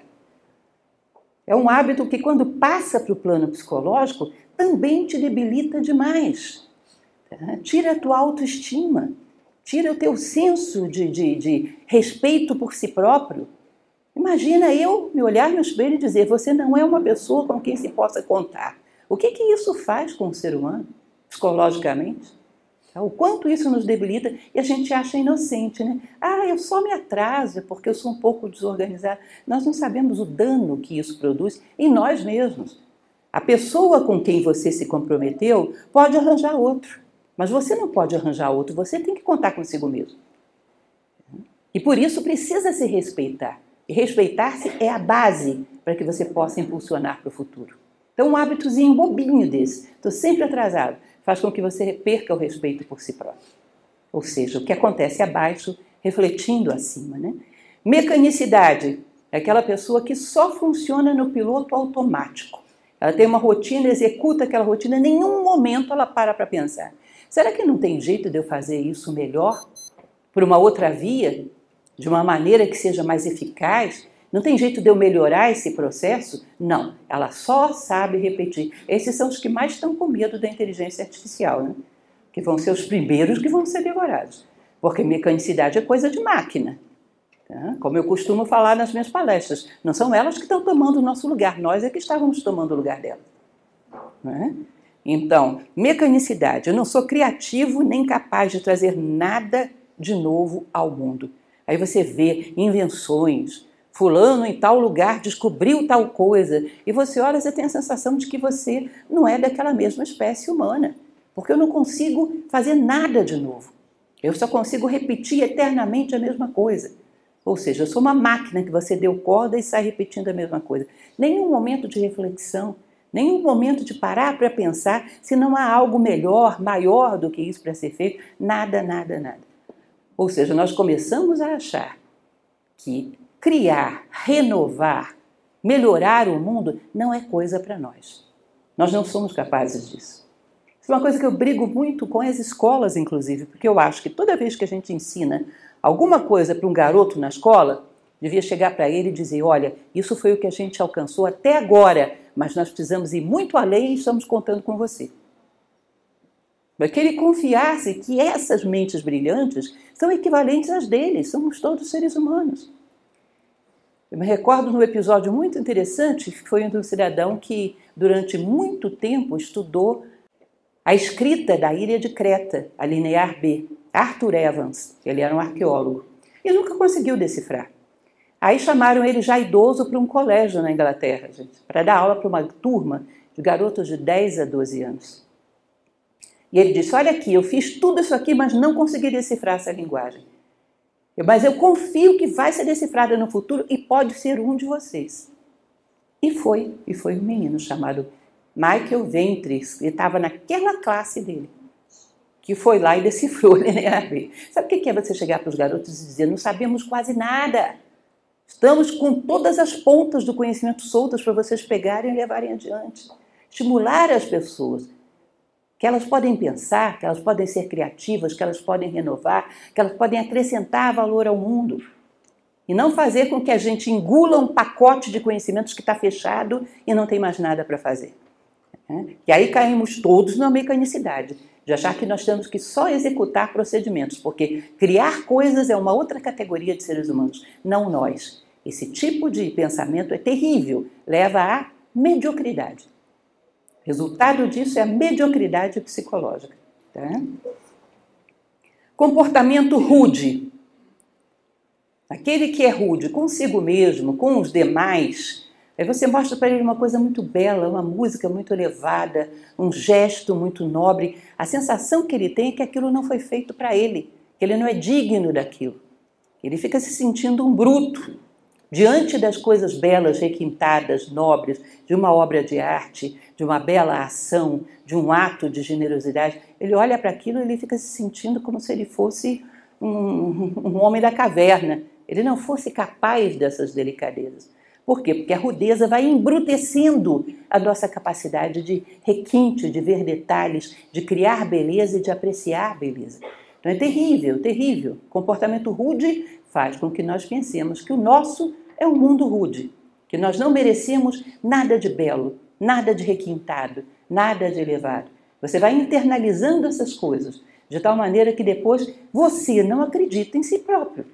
Speaker 1: É um hábito que, quando passa para o plano psicológico, também te debilita demais. Tira a tua autoestima, tira o teu senso de, de, de respeito por si próprio. Imagina eu me olhar no espelho e dizer, você não é uma pessoa com quem se possa contar. O que que isso faz com o ser humano, psicologicamente? O quanto isso nos debilita e a gente acha inocente, né? Ah, eu só me atraso porque eu sou um pouco desorganizada. Nós não sabemos o dano que isso produz em nós mesmos. A pessoa com quem você se comprometeu pode arranjar outro, mas você não pode arranjar outro, você tem que contar consigo mesmo. E por isso precisa se respeitar. E respeitar-se é a base para que você possa impulsionar para o futuro. Então um hábitozinho bobinho desse, estou sempre atrasado, faz com que você perca o respeito por si próprio. Ou seja, o que acontece abaixo, refletindo acima, né? Mecanicidade é aquela pessoa que só funciona no piloto automático. Ela tem uma rotina, executa aquela rotina, em nenhum momento ela para para pensar. Será que não tem jeito de eu fazer isso melhor? Por uma outra via? De uma maneira que seja mais eficaz? Não tem jeito de eu melhorar esse processo? Não, ela só sabe repetir. Esses são os que mais estão com medo da inteligência artificial, né? Que vão ser os primeiros que vão ser devorados. Porque mecanicidade é coisa de máquina. Tá? Como eu costumo falar nas minhas palestras, não são elas que estão tomando o nosso lugar, nós é que estávamos tomando o lugar delas. Né? Então, mecanicidade, eu não sou criativo nem capaz de trazer nada de novo ao mundo. Aí você vê invenções, fulano em tal lugar descobriu tal coisa, e você olha, você tem a sensação de que você não é daquela mesma espécie humana, porque eu não consigo fazer nada de novo. Eu só consigo repetir eternamente a mesma coisa. Ou seja, eu sou uma máquina que você deu corda e sai repetindo a mesma coisa. Nenhum momento de reflexão, nenhum momento de parar para pensar se não há algo melhor, maior do que isso para ser feito. Nada, nada, nada. Ou seja, nós começamos a achar que criar, renovar, melhorar o mundo não é coisa para nós. Nós não somos capazes disso. Isso é uma coisa que eu brigo muito com as escolas, inclusive, porque eu acho que toda vez que a gente ensina alguma coisa para um garoto na escola, devia chegar para ele e dizer, olha, isso foi o que a gente alcançou até agora, mas nós precisamos ir muito além e estamos contando com você. Para que ele confiasse que essas mentes brilhantes são equivalentes às deles, somos todos seres humanos. Eu me recordo de um episódio muito interessante, que foi um cidadão que durante muito tempo estudou a escrita da Ilha de Creta, a Linear B, Arthur Evans, ele era um arqueólogo, e nunca conseguiu decifrar. Aí chamaram ele já idoso para um colégio na Inglaterra, gente, para dar aula para uma turma de garotos de dez a doze anos. E ele disse, olha aqui, eu fiz tudo isso aqui, mas não consegui decifrar essa linguagem. Eu, mas eu confio que vai ser decifrada no futuro e pode ser um de vocês. E foi, e foi um menino chamado Michael Ventris, ele estava naquela classe dele, que foi lá e decifrou a Linear B. Sabe o que é você chegar para os garotos e dizer, não sabemos quase nada, Estamos com todas as pontas do conhecimento soltas para vocês pegarem e levarem adiante. Estimular as pessoas, que elas podem pensar, que elas podem ser criativas, que elas podem renovar, que elas podem acrescentar valor ao mundo. E não fazer com que a gente engula um pacote de conhecimentos que está fechado e não tem mais nada para fazer. E aí caímos todos na mecanicidade, de achar que nós temos que só executar procedimentos, porque criar coisas é uma outra categoria de seres humanos, não nós. Esse tipo de pensamento é terrível, leva à mediocridade. Resultado disso é a mediocridade psicológica. Tá? Comportamento rude. Aquele que é rude consigo mesmo, com os demais, aí você mostra para ele uma coisa muito bela, uma música muito elevada, um gesto muito nobre. A sensação que ele tem é que aquilo não foi feito para ele, que ele não é digno daquilo. Ele fica se sentindo um bruto diante das coisas belas, requintadas, nobres, de uma obra de arte, de uma bela ação, de um ato de generosidade. Ele olha para aquilo e ele fica se sentindo como se ele fosse um, um homem da caverna. Ele não fosse capaz dessas delicadezas. Por quê? Porque a rudeza vai embrutecendo a nossa capacidade de requinte, de ver detalhes, de criar beleza e de apreciar beleza. Então é terrível, terrível. Comportamento rude faz com que nós pensemos que o nosso é um mundo rude, que nós não merecemos nada de belo, nada de requintado, nada de elevado. Você vai internalizando essas coisas, de tal maneira que depois você não acredita em si próprio.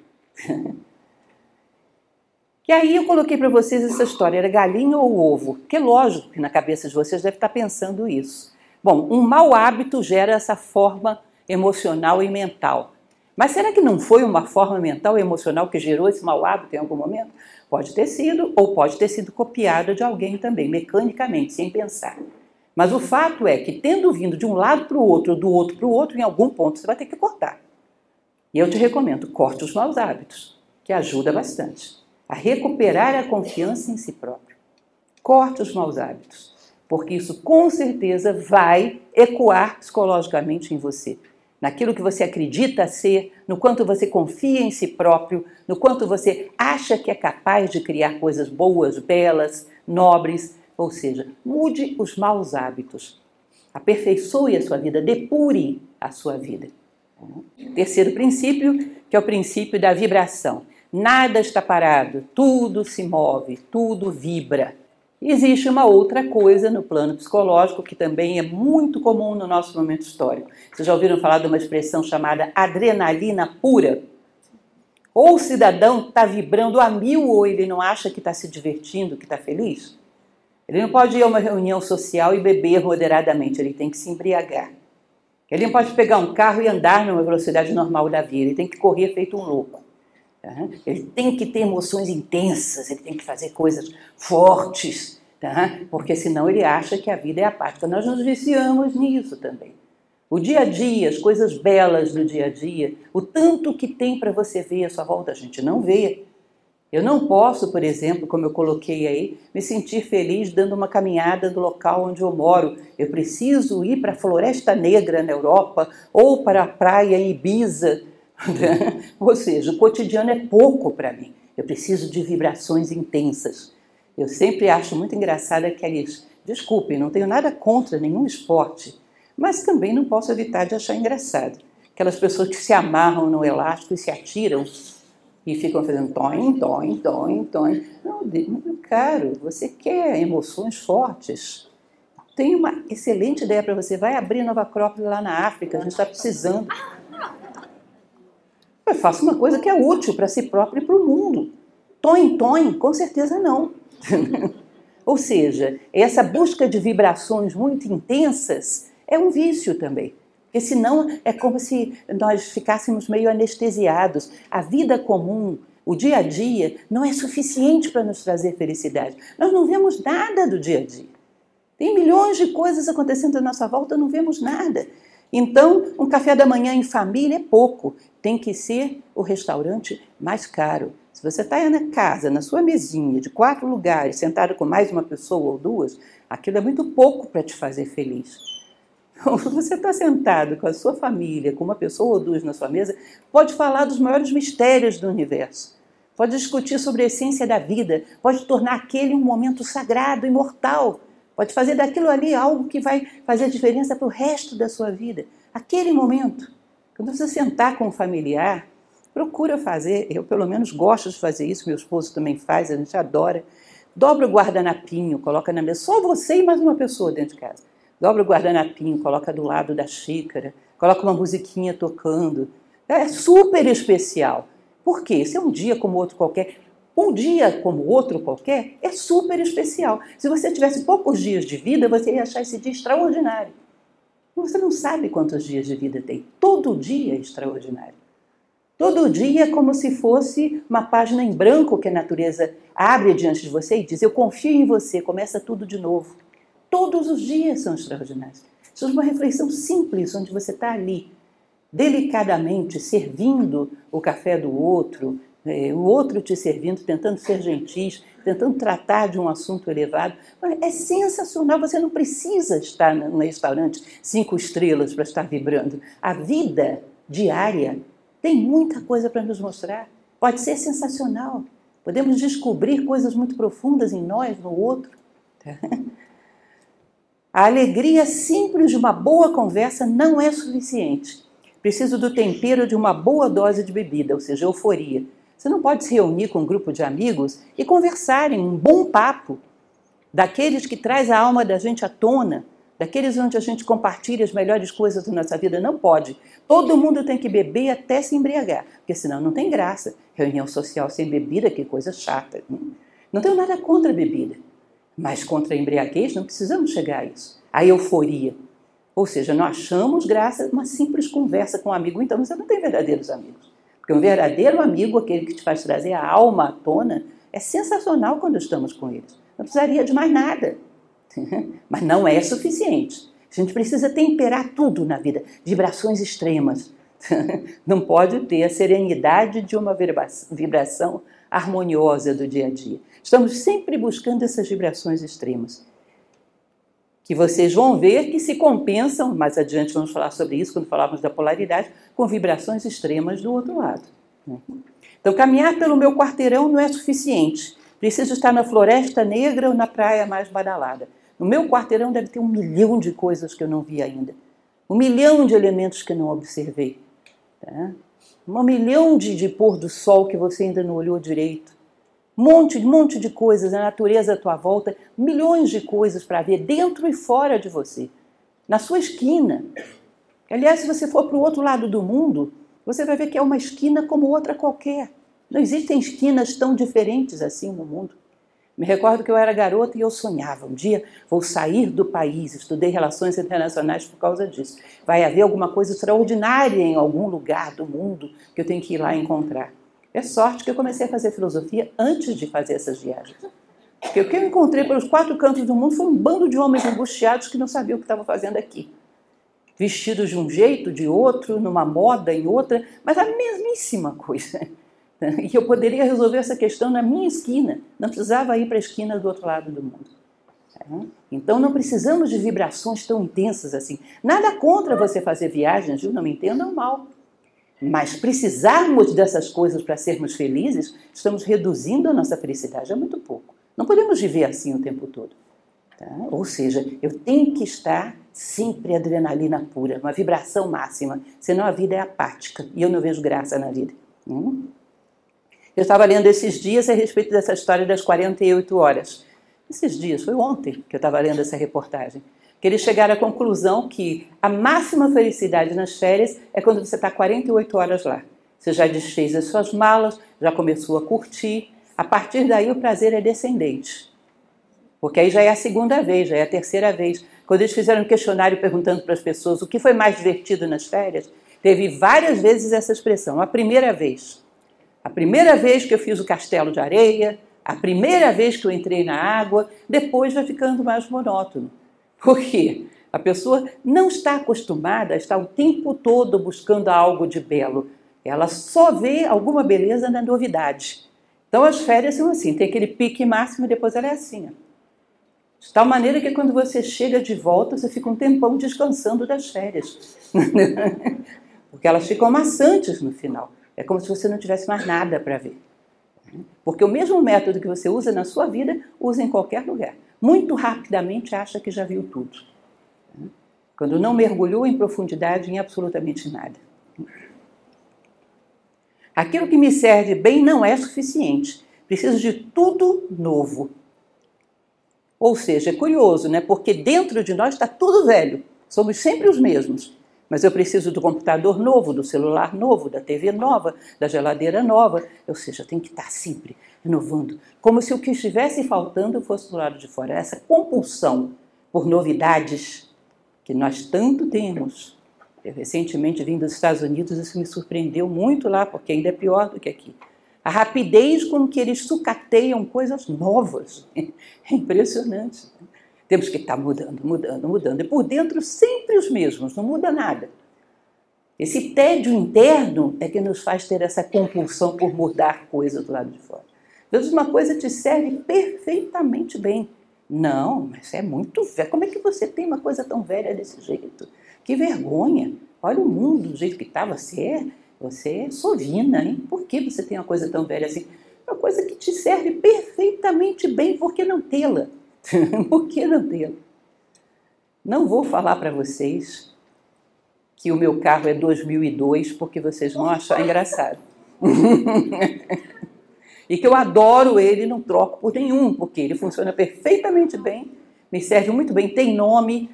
Speaker 1: E aí eu coloquei para vocês essa história, era galinha ou ovo? Porque é lógico que na cabeça de vocês deve estar pensando isso. Bom, um mau hábito gera essa forma emocional e mental. Mas será que não foi uma forma mental e emocional que gerou esse mau hábito em algum momento? Pode ter sido, ou pode ter sido copiada de alguém também, mecanicamente, sem pensar. Mas o fato é que, tendo vindo de um lado para o outro, ou do outro para o outro, em algum ponto você vai ter que cortar. E eu te recomendo, corte os maus hábitos, que ajuda bastante a recuperar a confiança em si próprio. Corte os maus hábitos, porque isso com certeza vai ecoar psicologicamente em você. Naquilo que você acredita ser, no quanto você confia em si próprio, no quanto você acha que é capaz de criar coisas boas, belas, nobres. Ou seja, mude os maus hábitos. Aperfeiçoe a sua vida, depure a sua vida. Terceiro princípio, que é o princípio da vibração. Nada está parado, tudo se move, tudo vibra. Existe uma outra coisa no plano psicológico que também é muito comum no nosso momento histórico. Vocês já ouviram falar de uma expressão chamada adrenalina pura? Ou o cidadão está vibrando a mil ou ele não acha que está se divertindo, que está feliz? Ele não pode ir a uma reunião social e beber moderadamente, ele tem que se embriagar. Ele não pode pegar um carro e andar numa velocidade normal da vida, ele tem que correr feito um louco. Tá? Ele tem que ter emoções intensas, ele tem que fazer coisas fortes, tá? Porque senão ele acha que a vida é apática. Nós nos viciamos nisso também. O dia a dia, as coisas belas do dia a dia, o tanto que tem para você ver à sua volta, a gente não vê. Eu não posso, por exemplo, como eu coloquei aí, me sentir feliz dando uma caminhada no local onde eu moro. Eu preciso ir para a Floresta Negra na Europa ou para a praia em Ibiza. Ou seja, o cotidiano é pouco para mim. Eu preciso de vibrações intensas. Eu sempre acho muito engraçado aqueles... Desculpem, não tenho nada contra nenhum esporte, mas também não posso evitar de achar engraçado. Aquelas pessoas que se amarram no elástico e se atiram e ficam fazendo toim, toim, toim, toim. Não, meu caro, você quer emoções fortes? Tenho uma excelente ideia para você. Vai abrir Nova Acrópole lá na África, a gente está precisando. Eu faço uma coisa que é útil para si próprio e para o mundo. Toim, toim, com certeza não. Ou seja, essa busca de vibrações muito intensas é um vício também. Porque senão é como se nós ficássemos meio anestesiados. A vida comum, o dia a dia, não é suficiente para nos trazer felicidade. Nós não vemos nada do dia a dia. Tem milhões de coisas acontecendo à nossa volta, não vemos nada. Então, um café da manhã em família é pouco. Tem que ser o restaurante mais caro. Se você está na casa, na sua mesinha, de quatro lugares, sentado com mais uma pessoa ou duas, aquilo é muito pouco para te fazer feliz. Se você está sentado com a sua família, com uma pessoa ou duas na sua mesa, pode falar dos maiores mistérios do universo. pode discutir sobre a essência da vida, pode tornar aquele um momento sagrado, imortal, pode fazer daquilo ali algo que vai fazer a diferença para o resto da sua vida. Aquele momento, quando você sentar com um familiar, procura fazer, eu pelo menos gosto de fazer isso, meu esposo também faz, a gente adora, dobra o guardanapinho, coloca na mesa, só você e mais uma pessoa dentro de casa. Dobra o guardanapinho, coloca do lado da xícara, coloca uma musiquinha tocando. É super especial. Por quê? Esse é um dia como outro qualquer. Um dia como outro qualquer é super especial. Se você tivesse poucos dias de vida, você ia achar esse dia extraordinário. Você não sabe quantos dias de vida tem. Todo dia é extraordinário. Todo dia é como se fosse uma página em branco que a natureza abre diante de você e diz: eu confio em você, começa tudo de novo. Todos os dias são extraordinários. Isso é uma reflexão simples, onde você está ali, delicadamente, servindo o café do outro, é, o outro te servindo, tentando ser gentis, tentando tratar de um assunto elevado. É sensacional, você não precisa estar num restaurante cinco estrelas para estar vibrando. A vida diária tem muita coisa para nos mostrar. Pode ser sensacional. Podemos descobrir coisas muito profundas em nós, no outro. A alegria simples de uma boa conversa não é suficiente. Preciso do tempero de uma boa dose de bebida, ou seja, euforia. Você não pode se reunir com um grupo de amigos e conversarem um bom papo, daqueles que traz a alma da gente à tona, daqueles onde a gente compartilha as melhores coisas da nossa vida. Não pode. Todo mundo tem que beber até se embriagar, porque senão não tem graça. Reunião social sem bebida, que coisa chata. Não tenho nada contra a bebida. Mas contra a embriaguez não precisamos chegar a isso. A euforia. Ou seja, nós achamos graça uma simples conversa com um amigo. Então você não tem verdadeiros amigos. Porque um verdadeiro amigo, aquele que te faz trazer a alma à tona, é sensacional quando estamos com eles. Não precisaria de mais nada. Mas não é suficiente. A gente precisa temperar tudo na vida. Vibrações extremas. Não pode ter a serenidade de uma vibração harmoniosa do dia a dia. Estamos sempre buscando essas vibrações extremas, que vocês vão ver que se compensam, mais adiante vamos falar sobre isso quando falarmos da polaridade, com vibrações extremas do outro lado. Então, caminhar pelo meu quarteirão não é suficiente. Preciso estar na Floresta Negra ou na praia mais badalada. No meu quarteirão deve ter um milhão de coisas que eu não vi ainda. Um milhão de elementos que eu não observei. Tá? Um milhão de, de pôr do sol que você ainda não olhou direito. Um monte, monte de coisas, a natureza à tua volta, milhões de coisas para ver dentro e fora de você. Na sua esquina. Aliás, se você for para o outro lado do mundo, você vai ver que é uma esquina como outra qualquer. Não existem esquinas tão diferentes assim no mundo. Me recordo que eu era garota e eu sonhava. Um dia vou sair do país, estudei relações internacionais por causa disso. Vai haver alguma coisa extraordinária em algum lugar do mundo que eu tenho que ir lá encontrar. É sorte que eu comecei a fazer filosofia antes de fazer essas viagens. Porque o que eu encontrei pelos quatro cantos do mundo foi um bando de homens angustiados que não sabiam o que estavam fazendo aqui. Vestidos de um jeito, de outro, numa moda, em outra, mas a mesmíssima coisa. E eu poderia resolver essa questão na minha esquina, não precisava ir para a esquina do outro lado do mundo. Então não precisamos de vibrações tão intensas assim. Nada contra você fazer viagens, viu? Não me entendam mal. Mas precisarmos dessas coisas para sermos felizes, estamos reduzindo a nossa felicidade a muito pouco. Não podemos viver assim o tempo todo. Tá? Ou seja, eu tenho que estar sempre adrenalina pura, uma vibração máxima, senão a vida é apática e eu não vejo graça na vida. Hum? Eu estava lendo esses dias a respeito dessa história das quarenta e oito horas. Esses dias, foi ontem que eu estava lendo essa reportagem. Que eles chegaram à conclusão que a máxima felicidade nas férias é quando você está quarenta e oito horas lá. Você já desfez as suas malas, já começou a curtir. A partir daí o prazer é descendente. Porque aí já é a segunda vez, já é a terceira vez. Quando eles fizeram um questionário perguntando para as pessoas o que foi mais divertido nas férias, teve várias vezes essa expressão. A primeira vez. A primeira vez que eu fiz o castelo de areia, a primeira vez que eu entrei na água, depois vai ficando mais monótono. Por quê? A pessoa não está acostumada a estar o tempo todo buscando algo de belo. Ela só vê alguma beleza na novidade. Então as férias são assim, tem aquele pique máximo e depois ela é assim. Ó. De tal maneira que quando você chega de volta, você fica um tempão descansando das férias. Porque elas ficam maçantes no final. É como se você não tivesse mais nada para ver. Porque o mesmo método que você usa na sua vida, usa em qualquer lugar. Muito rapidamente acha que já viu tudo. Quando não mergulhou em profundidade em absolutamente nada. Aquilo que me serve bem não é suficiente. Preciso de tudo novo. Ou seja, é curioso, né? Porque dentro de nós está tudo velho. Somos sempre os mesmos. Mas eu preciso do computador novo, do celular novo, da T V nova, da geladeira nova. Ou seja, eu tenho que estar sempre renovando. Como se o que estivesse faltando fosse do lado de fora. Essa compulsão por novidades que nós tanto temos. Eu recentemente vim dos Estados Unidos e isso me surpreendeu muito lá, porque ainda é pior do que aqui. A rapidez com que eles sucateiam coisas novas. É impressionante. Temos que estar mudando, mudando, mudando. E por dentro sempre os mesmos, não muda nada. Esse tédio interno é que nos faz ter essa compulsão por mudar coisas do lado de fora. Às vezes uma coisa te serve perfeitamente bem. Não, mas é muito velho. Como é que você tem uma coisa tão velha desse jeito? Que vergonha. Olha o mundo do jeito que está. Você é, você é sovina, hein? Por que você tem uma coisa tão velha assim? Uma coisa que te serve perfeitamente bem, por que não tê-la? Por que não tê-la? Não vou falar para vocês que o meu carro é dois mil e dois, porque vocês vão achar engraçado. E que eu adoro ele e não troco por nenhum, porque ele funciona perfeitamente bem, me serve muito bem, tem nome,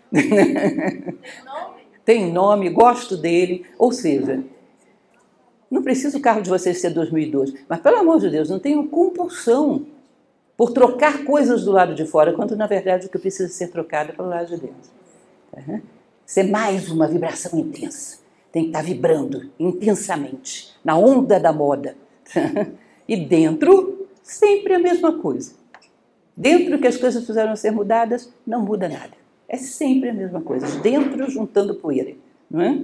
Speaker 1: tem nome, gosto dele, ou seja, não precisa o carro de vocês ser dois mil e dois, mas pelo amor de Deus, não tenham compulsão por trocar coisas do lado de fora, quando na verdade o que precisa ser trocado é pelo lado de dentro. Uhum. Ser mais uma vibração intensa, tem que estar vibrando intensamente, na onda da moda. E dentro, sempre a mesma coisa. Dentro que as coisas precisaram ser mudadas, não muda nada. É sempre a mesma coisa. Dentro, juntando poeira. Não é?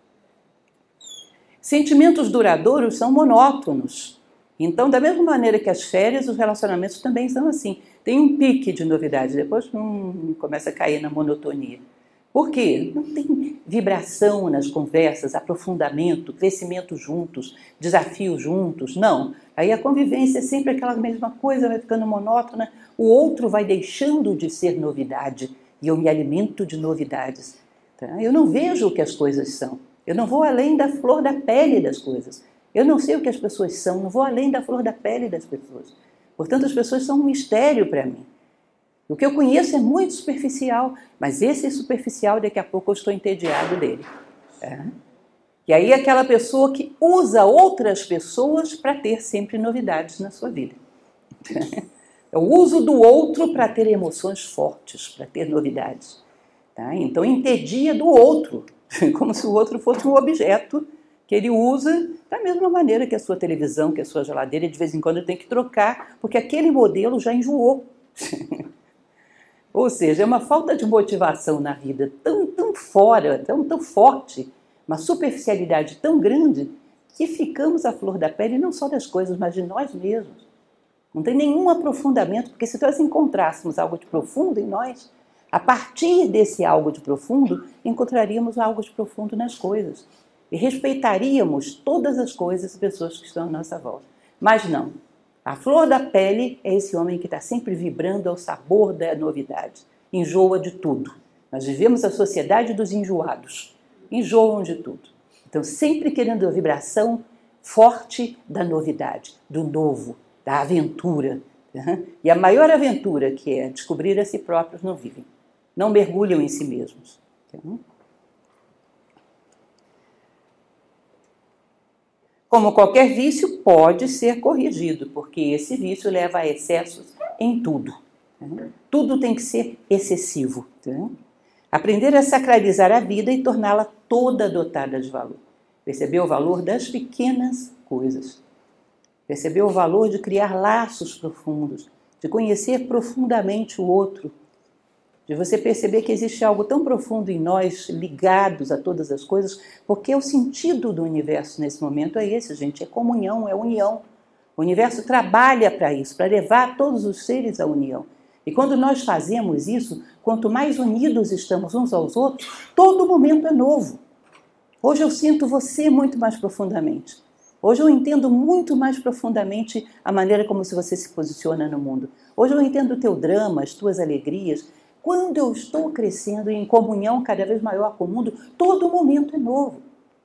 Speaker 1: Sentimentos duradouros são monótonos. Então, da mesma maneira que as férias, os relacionamentos também são assim. Tem um pique de novidade, depois hum, começa a cair na monotonia. Por quê? Não tem vibração nas conversas, aprofundamento, crescimento juntos, desafio juntos, não. Aí a convivência é sempre aquela mesma coisa, vai ficando monótona, o outro vai deixando de ser novidade e eu me alimento de novidades. Tá? Eu não vejo o que as coisas são, eu não vou além da flor da pele das coisas, eu não sei o que as pessoas são, não vou além da flor da pele das pessoas. Portanto, as pessoas são um mistério para mim. O que eu conheço é muito superficial, mas esse superficial, daqui a pouco eu estou entediado dele. É. E aí aquela pessoa que usa outras pessoas para ter sempre novidades na sua vida. É o uso do outro para ter emoções fortes, para ter novidades. Tá? Então entedia do outro, como se o outro fosse um objeto que ele usa da mesma maneira que a sua televisão, que a sua geladeira, de vez em quando tem que trocar, porque aquele modelo já enjoou. Ou seja, é uma falta de motivação na vida tão, tão fora, tão, tão forte, uma superficialidade tão grande, que ficamos à flor da pele não só das coisas, mas de nós mesmos. Não tem nenhum aprofundamento, porque se nós encontrássemos algo de profundo em nós, a partir desse algo de profundo, encontraríamos algo de profundo nas coisas. E respeitaríamos todas as coisas e pessoas que estão à nossa volta. Mas não. A flor da pele é esse homem que está sempre vibrando ao sabor da novidade. Enjoa de tudo. Nós vivemos a sociedade dos enjoados. Enjoam de tudo. Então, sempre querendo a vibração forte da novidade, do novo, da aventura. E a maior aventura, que é descobrir a si próprios, não vivem. Não mergulham em si mesmos. Como qualquer vício, pode ser corrigido, porque esse vício leva a excessos em tudo. Né? Tudo tem que ser excessivo. Né? Aprender a sacralizar a vida e torná-la toda dotada de valor. Perceber o valor das pequenas coisas. Perceber o valor de criar laços profundos, de conhecer profundamente o outro, de você perceber que existe algo tão profundo em nós, ligados a todas as coisas, porque o sentido do universo nesse momento é esse, gente, é comunhão, é união. O universo trabalha para isso, para levar todos os seres à união. E quando nós fazemos isso, quanto mais unidos estamos uns aos outros, todo momento é novo. Hoje eu sinto você muito mais profundamente. Hoje eu entendo muito mais profundamente a maneira como você se posiciona no mundo. Hoje eu entendo o teu drama, as tuas alegrias. Quando eu estou crescendo em comunhão cada vez maior com o mundo, todo momento é novo.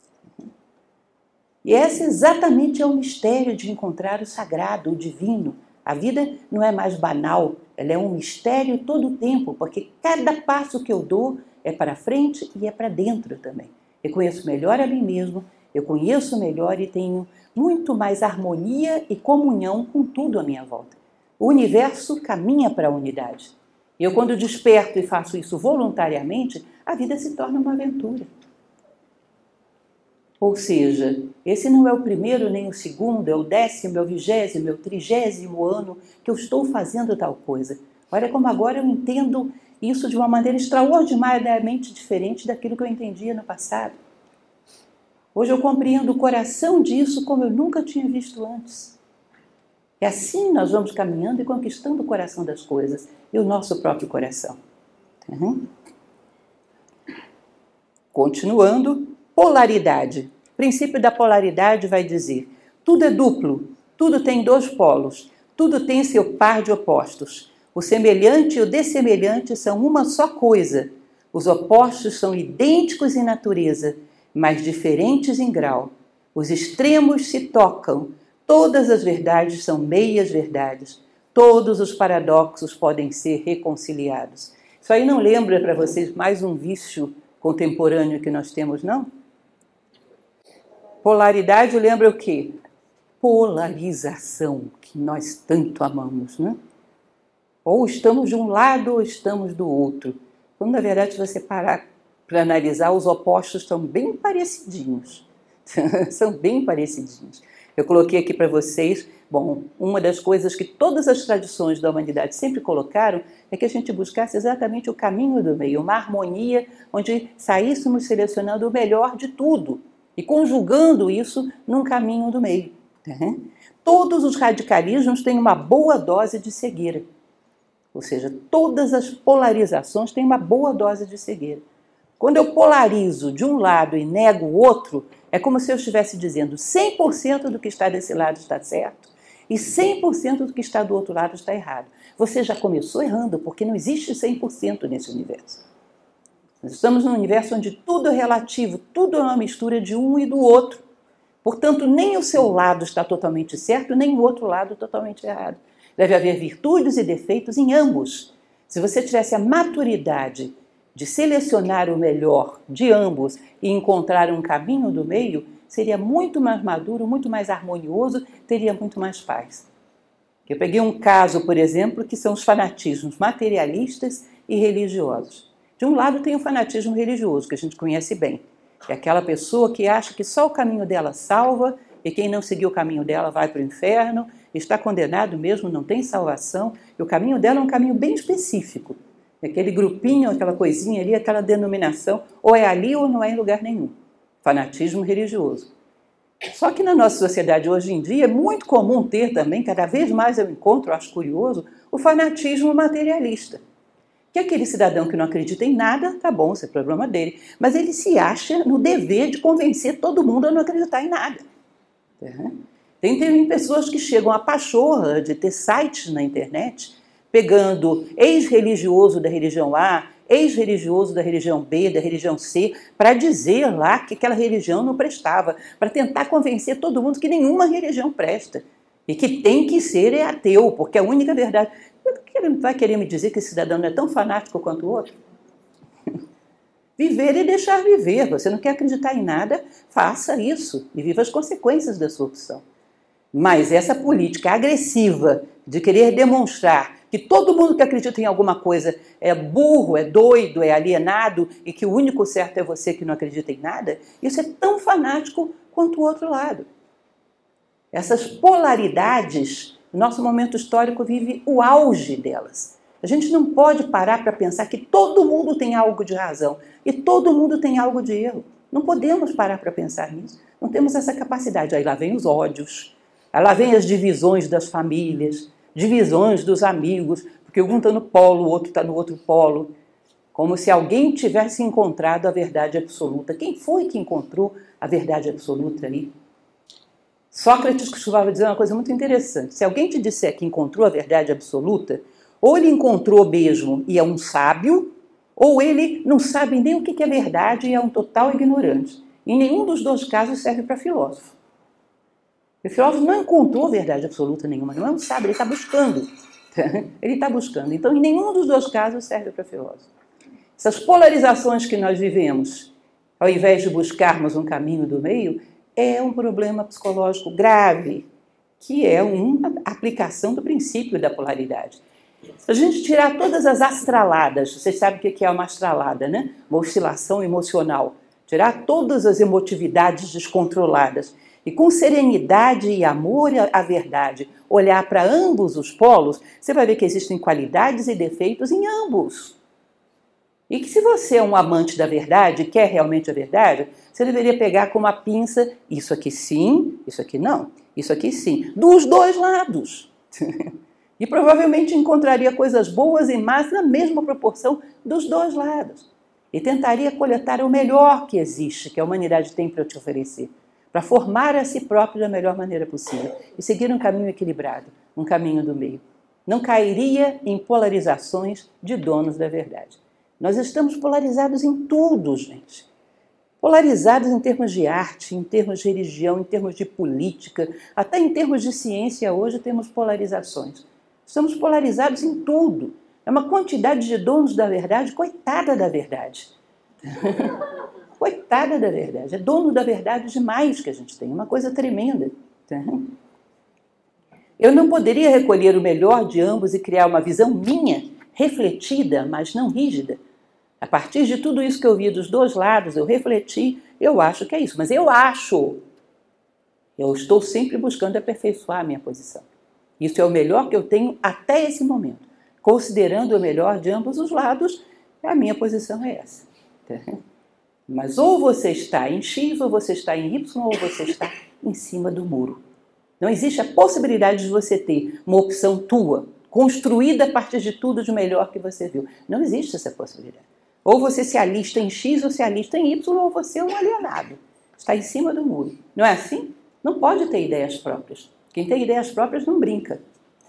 Speaker 1: E esse exatamente é o mistério de encontrar o sagrado, o divino. A vida não é mais banal, ela é um mistério todo o tempo, porque cada passo que eu dou é para frente e é para dentro também. Eu conheço melhor a mim mesmo, eu conheço melhor e tenho muito mais harmonia e comunhão com tudo à minha volta. O universo caminha para a unidade. Eu, quando desperto e faço isso voluntariamente, a vida se torna uma aventura. Ou seja, esse não é o primeiro nem o segundo, é o décimo, é o vigésimo, é o trigésimo ano que eu estou fazendo tal coisa. Olha como agora eu entendo isso de uma maneira extraordinariamente diferente daquilo que eu entendia no passado. Hoje eu compreendo o coração disso como eu nunca tinha visto antes. E assim nós vamos caminhando e conquistando o coração das coisas e o nosso próprio coração. Uhum. Continuando, polaridade. O princípio da polaridade vai dizer: tudo é duplo, tudo tem dois polos, tudo tem seu par de opostos. O semelhante e o dessemelhante são uma só coisa. Os opostos são idênticos em natureza, mas diferentes em grau. Os extremos se tocam. Todas as verdades são meias verdades. Todos os paradoxos podem ser reconciliados. Isso aí não lembra para vocês mais um vício contemporâneo que nós temos, não? Polaridade lembra o quê? Polarização, que nós tanto amamos, né? Ou estamos de um lado ou estamos do outro. Quando, na verdade, se você parar para analisar, os opostos estão bem parecidinhos. São bem parecidinhos. Eu coloquei aqui para vocês, bom, uma das coisas que todas as tradições da humanidade sempre colocaram é que a gente buscasse exatamente o caminho do meio, uma harmonia onde saíssemos selecionando o melhor de tudo e conjugando isso num caminho do meio. Uhum. Todos os radicalismos têm uma boa dose de cegueira. Ou seja, todas as polarizações têm uma boa dose de cegueira. Quando eu polarizo de um lado e nego o outro, é como se eu estivesse dizendo cem por cento do que está desse lado está certo e cem por cento do que está do outro lado está errado. Você já começou errando, porque não existe cem por cento nesse universo. Nós estamos num universo onde tudo é relativo, tudo é uma mistura de um e do outro. Portanto, nem o seu lado está totalmente certo, nem o outro lado totalmente errado. Deve haver virtudes e defeitos em ambos. Se você tivesse a maturidade de selecionar o melhor de ambos e encontrar um caminho do meio, seria muito mais maduro, muito mais harmonioso, teria muito mais paz. Eu peguei um caso, por exemplo, que são os fanatismos materialistas e religiosos. De um lado tem o fanatismo religioso, que a gente conhece bem. É aquela pessoa que acha que só o caminho dela salva e quem não seguir o caminho dela vai para o inferno, está condenado mesmo, não tem salvação, e o caminho dela é um caminho bem específico. Aquele grupinho, aquela coisinha ali, aquela denominação, ou é ali ou não é em lugar nenhum. Fanatismo religioso. Só que na nossa sociedade hoje em dia é muito comum ter também, cada vez mais eu encontro, eu acho curioso, o fanatismo materialista. Que é aquele cidadão que não acredita em nada, tá bom, isso é problema dele, mas ele se acha no dever de convencer todo mundo a não acreditar em nada. Tem, tem pessoas que chegam à pachorra de ter sites na internet pegando ex-religioso da religião A, ex-religioso da religião B, da religião C, para dizer lá que aquela religião não prestava, para tentar convencer todo mundo que nenhuma religião presta e que tem que ser é ateu, porque é a única verdade. Vai querer me dizer que esse cidadão não é tão fanático quanto o outro? Viver e deixar viver. Você não quer acreditar em nada, faça isso e viva as consequências da sua opção. Mas essa política agressiva de querer demonstrar que todo mundo que acredita em alguma coisa é burro, é doido, é alienado e que o único certo é você que não acredita em nada, isso é tão fanático quanto o outro lado. Essas polaridades, o nosso momento histórico vive o auge delas. A gente não pode parar para pensar que todo mundo tem algo de razão e todo mundo tem algo de erro. Não podemos parar para pensar nisso. Não temos essa capacidade. Aí lá vem os ódios, aí lá vem as divisões das famílias, divisões dos amigos, porque um está no polo, o outro está no outro polo. Como se alguém tivesse encontrado a verdade absoluta. Quem foi que encontrou a verdade absoluta aí? Sócrates costumava dizer uma coisa muito interessante. Se alguém te disser que encontrou a verdade absoluta, ou ele encontrou mesmo e é um sábio, ou ele não sabe nem o que é verdade e é um total ignorante. Em nenhum dos dois casos serve para filósofo. O filósofo não encontrou verdade absoluta nenhuma, não é um sábio, ele está buscando. Ele está buscando. Então, em nenhum dos dois casos serve para filósofo. Essas polarizações que nós vivemos, ao invés de buscarmos um caminho do meio, é um problema psicológico grave, que é uma aplicação do princípio da polaridade. Se a gente tirar todas as astraladas, vocês sabem o que é uma astralada, né? Uma oscilação emocional. Tirar todas as emotividades descontroladas e com serenidade e amor à verdade, olhar para ambos os polos, você vai ver que existem qualidades e defeitos em ambos. E que se você é um amante da verdade, quer realmente a verdade, você deveria pegar com uma pinça, isso aqui sim, isso aqui não, isso aqui sim, dos dois lados. E provavelmente encontraria coisas boas e más na mesma proporção dos dois lados. E tentaria coletar o melhor que existe, que a humanidade tem para te oferecer, para formar a si próprio da melhor maneira possível e seguir um caminho equilibrado, um caminho do meio. Não cairia em polarizações de donos da verdade. Nós estamos polarizados em tudo, gente. Polarizados em termos de arte, em termos de religião, em termos de política, até em termos de ciência hoje temos polarizações. Estamos polarizados em tudo. É uma quantidade de donos da verdade, coitada da verdade. Coitada da verdade. É dono da verdade demais que a gente tem, uma coisa tremenda. Eu não poderia recolher o melhor de ambos e criar uma visão minha, refletida, mas não rígida. A partir de tudo isso que eu vi dos dois lados, eu refleti, eu acho que é isso. Mas eu acho. Eu estou sempre buscando aperfeiçoar a minha posição. Isso é o melhor que eu tenho até esse momento. Considerando o melhor de ambos os lados, a minha posição é essa. Mas ou você está em X, ou você está em Y, ou você está em cima do muro. Não existe a possibilidade de você ter uma opção tua, construída a partir de tudo de melhor que você viu. Não existe essa possibilidade. Ou você se alista em X, ou se alista em Y, ou você é um alienado. Está em cima do muro. Não é assim? Não pode ter ideias próprias. Quem tem ideias próprias não brinca.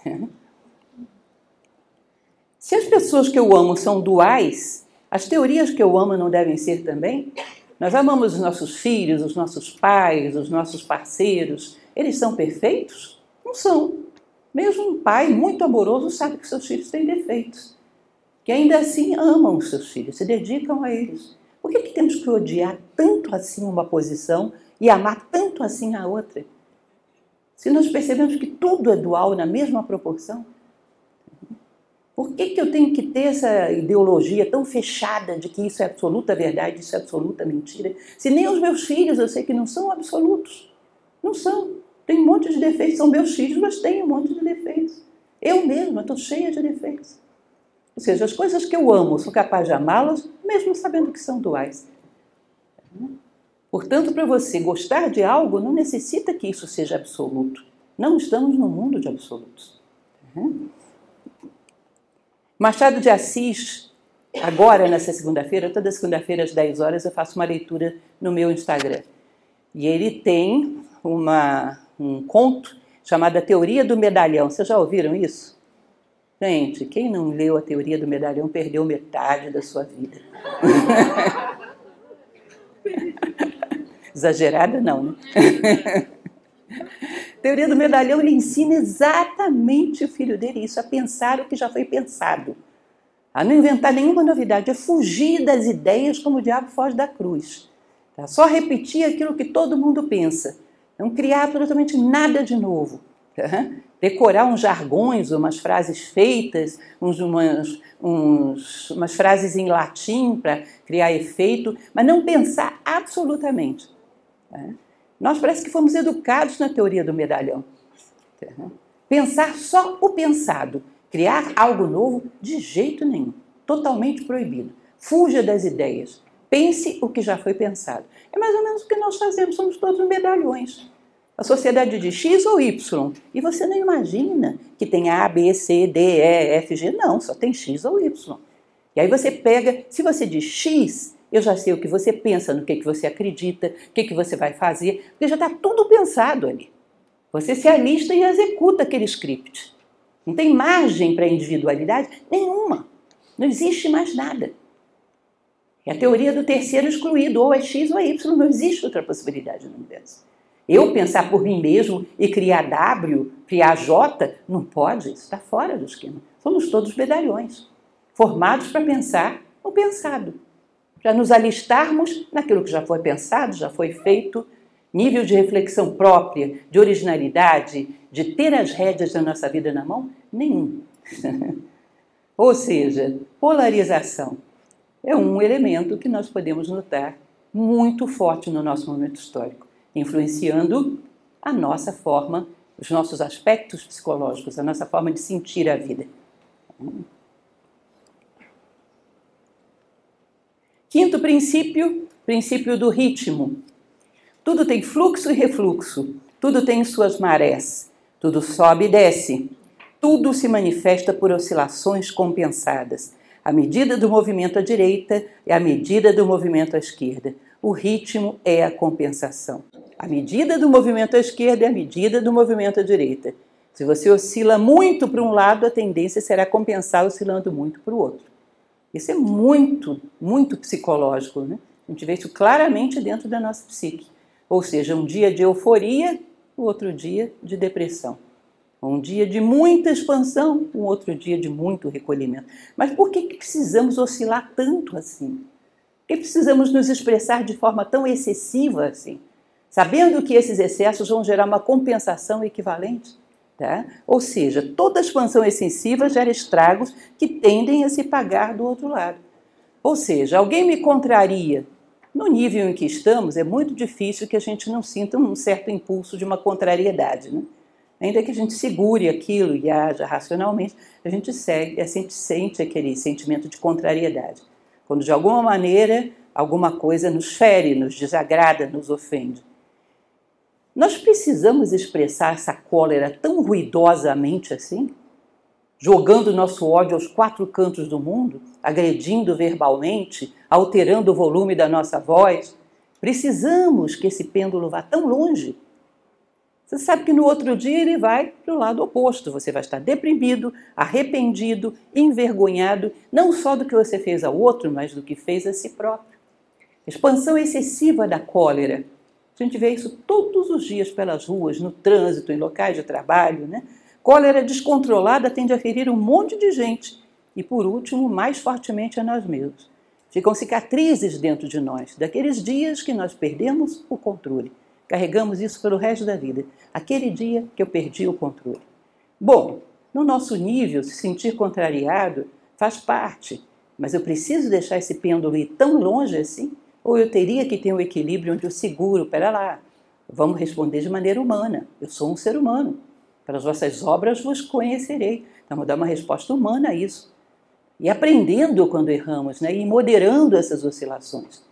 Speaker 1: Se as pessoas que eu amo são duais, as teorias que eu amo não devem ser também? Nós amamos os nossos filhos, os nossos pais, os nossos parceiros. Eles são perfeitos? Não são. Mesmo um pai muito amoroso sabe que seus filhos têm defeitos. Que ainda assim amam os seus filhos, se dedicam a eles. Por que, que temos que odiar tanto assim uma posição e amar tanto assim a outra? Se nós percebemos que tudo é dual na mesma proporção, por que, que eu tenho que ter essa ideologia tão fechada de que isso é absoluta verdade, isso é absoluta mentira? Se nem os meus filhos eu sei que não são absolutos. Não são. Tem um monte de defeitos, são meus filhos, mas tem um monte de defeitos. Eu mesma estou cheia de defeitos. Ou seja, as coisas que eu amo, sou capaz de amá-las, mesmo sabendo que são duais. Portanto, para você gostar de algo, não necessita que isso seja absoluto. Não estamos num mundo de absolutos. Machado de Assis, agora nessa segunda-feira, toda segunda-feira às dez horas, eu faço uma leitura no meu Instagram. E ele tem uma, um conto chamado A Teoria do Medalhão. Vocês já ouviram isso? Gente, quem não leu A Teoria do Medalhão perdeu metade da sua vida. Exagerada não, né? A Teoria do Medalhão, ele ensina exatamente o filho dele isso, a pensar o que já foi pensado. A não inventar nenhuma novidade, a fugir das ideias como o diabo foge da cruz. Tá? Só repetir aquilo que todo mundo pensa. Não criar absolutamente nada de novo. Tá? Decorar uns jargões, umas frases feitas, uns, umas, uns, umas frases em latim para criar efeito, mas não pensar absolutamente. Tá? Nós parece que fomos educados na teoria do medalhão. Tá? Pensar só o pensado, criar algo novo de jeito nenhum, totalmente proibido. Fuja das ideias, pense o que já foi pensado. É mais ou menos o que nós fazemos, somos todos medalhões. A sociedade de X ou Y. E você não imagina que tem A, B, C, D, E, F, G. Não, só tem X ou Y. E aí você pega, se você diz X, eu já sei o que você pensa, no que, que você acredita, o que, que você vai fazer, porque já está tudo pensado ali. Você se alista e executa aquele script. Não tem margem para individualidade nenhuma. Não existe mais nada. É a teoria do terceiro excluído, ou é X ou é Y, não existe outra possibilidade no universo. Eu pensar por mim mesmo e criar W, criar J, não pode, isso está fora do esquema. Somos todos medalhões, formados para pensar no pensado, para nos alistarmos naquilo que já foi pensado, já foi feito, nível de reflexão própria, de originalidade, de ter as rédeas da nossa vida na mão, nenhum. Ou seja, polarização é um elemento que nós podemos notar muito forte no nosso momento histórico, influenciando a nossa forma, os nossos aspectos psicológicos, a nossa forma de sentir a vida. Quinto princípio, princípio do ritmo. Tudo tem fluxo e refluxo, tudo tem suas marés, tudo sobe e desce, tudo se manifesta por oscilações compensadas, à medida do movimento à direita e à medida do movimento à esquerda. O ritmo é a compensação. A medida do movimento à esquerda é a medida do movimento à direita. Se você oscila muito para um lado, a tendência será compensar oscilando muito para o outro. Isso é muito, muito psicológico, né? A gente vê isso claramente dentro da nossa psique. Ou seja, um dia de euforia, o outro dia de depressão. Um dia de muita expansão, um outro dia de muito recolhimento. Mas por que precisamos oscilar tanto assim? Por que precisamos nos expressar de forma tão excessiva assim? Sabendo que esses excessos vão gerar uma compensação equivalente? Tá? Ou seja, toda expansão excessiva gera estragos que tendem a se pagar do outro lado. Ou seja, alguém me contraria. No nível em que estamos, é muito difícil que a gente não sinta um certo impulso de uma contrariedade, né? Ainda que a gente segure aquilo e haja racionalmente, a gente, segue, a gente sente aquele sentimento de contrariedade. Quando de alguma maneira alguma coisa nos fere, nos desagrada, nos ofende. Nós precisamos expressar essa cólera tão ruidosamente assim? Jogando nosso ódio aos quatro cantos do mundo, agredindo verbalmente, alterando o volume da nossa voz? Precisamos que esse pêndulo vá tão longe. Você sabe que no outro dia ele vai para o lado oposto. Você vai estar deprimido, arrependido, envergonhado, não só do que você fez ao outro, mas do que fez a si próprio. Expansão excessiva da cólera. A gente vê isso todos os dias pelas ruas, no trânsito, em locais de trabalho, né? Cólera descontrolada tende a ferir um monte de gente e, por último, mais fortemente a nós mesmos. Ficam cicatrizes dentro de nós, daqueles dias que nós perdemos o controle. Carregamos isso pelo resto da vida. Aquele dia que eu perdi o controle. Bom, no nosso nível, se sentir contrariado faz parte, mas eu preciso deixar esse pêndulo ir tão longe assim? Ou eu teria que ter um equilíbrio onde eu seguro, pera lá, vamos responder de maneira humana. Eu sou um ser humano. Pelas vossas obras vos conhecerei. Então, vou dar uma resposta humana a isso. E aprendendo quando erramos, né? E moderando essas oscilações.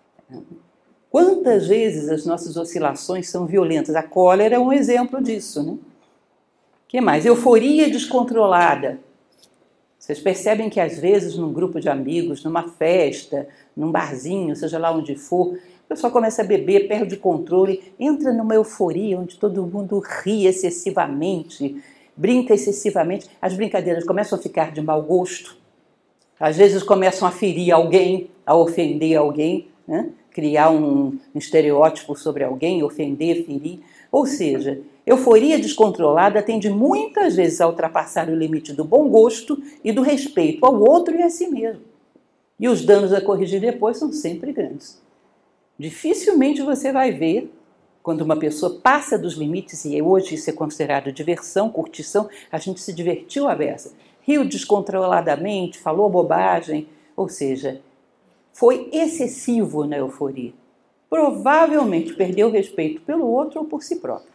Speaker 1: Quantas vezes as nossas oscilações são violentas? A cólera é um exemplo disso, né? O que mais? Euforia descontrolada. Vocês percebem que às vezes num grupo de amigos, numa festa, num barzinho, seja lá onde for, o pessoal começa a beber, perde o controle, entra numa euforia onde todo mundo ri excessivamente, brinca excessivamente. As brincadeiras começam a ficar de mau gosto. Às vezes começam a ferir alguém, a ofender alguém, né? Criar um, um estereótipo sobre alguém, ofender, ferir. Ou seja, euforia descontrolada tende muitas vezes a ultrapassar o limite do bom gosto e do respeito ao outro e a si mesmo. E os danos a corrigir depois são sempre grandes. Dificilmente você vai ver, quando uma pessoa passa dos limites, e hoje isso é considerado diversão, curtição, a gente se divertiu à beça, riu descontroladamente, falou bobagem, ou seja, foi excessivo na euforia. Provavelmente perdeu o respeito pelo outro ou por si próprio.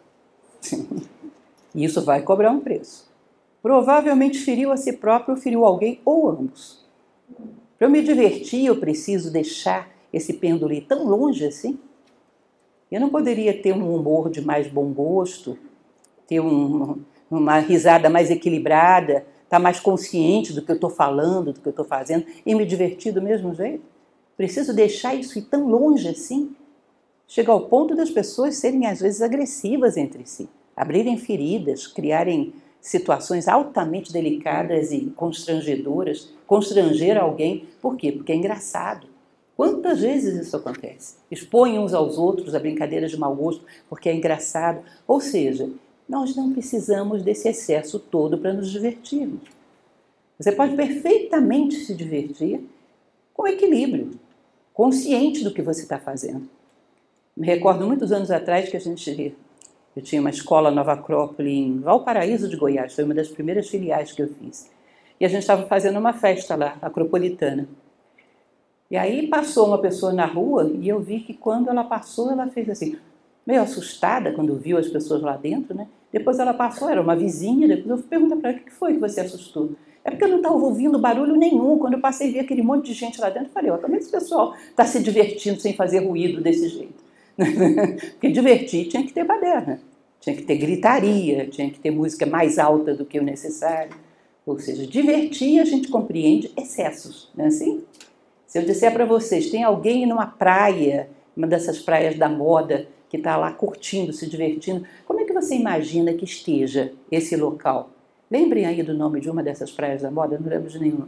Speaker 1: E isso vai cobrar um preço. Provavelmente feriu a si próprio ou feriu alguém ou ambos. Para eu me divertir, eu preciso deixar esse pêndulo ir tão longe assim? Eu não poderia ter um humor de mais bom gosto, ter um, uma risada mais equilibrada, estar mais consciente do que eu estou falando, do que eu estou fazendo, e me divertir do mesmo jeito? Preciso deixar isso ir tão longe assim? Chega ao ponto das pessoas serem, às vezes, agressivas entre si. abrirem feridas, criarem situações altamente delicadas e constrangedoras, constranger alguém. Por quê? Porque é engraçado. Quantas vezes isso acontece? Expõem uns aos outros a brincadeiras de mau gosto porque é engraçado. Ou seja, nós não precisamos desse excesso todo para nos divertirmos. Você pode perfeitamente se divertir com equilíbrio, consciente do que você está fazendo. Me recordo muitos anos atrás que a gente... Eu tinha uma escola Nova Acrópole em Valparaíso de Goiás, foi uma das primeiras filiais que eu fiz. E a gente estava fazendo uma festa lá, acropolitana. E aí passou uma pessoa na rua e eu vi que quando ela passou, ela fez assim, meio assustada quando viu as pessoas lá dentro, né? Depois ela passou, era uma vizinha, depois eu perguntei para ela, o que foi que você assustou? É porque eu não estava ouvindo barulho nenhum. Quando eu passei e vi aquele monte de gente lá dentro, eu falei, ó, como é que esse pessoal está se divertindo sem fazer ruído desse jeito? Porque divertir tinha que ter baderna, tinha que ter gritaria, tinha que ter música mais alta do que o necessário. Ou seja, divertir a gente compreende excessos, não é assim? Se eu disser para vocês, tem alguém numa praia, uma dessas praias da moda, que está lá curtindo, se divertindo, como é que você imagina que esteja esse local? Lembrem aí do nome de uma dessas praias da moda, não lembro de nenhuma.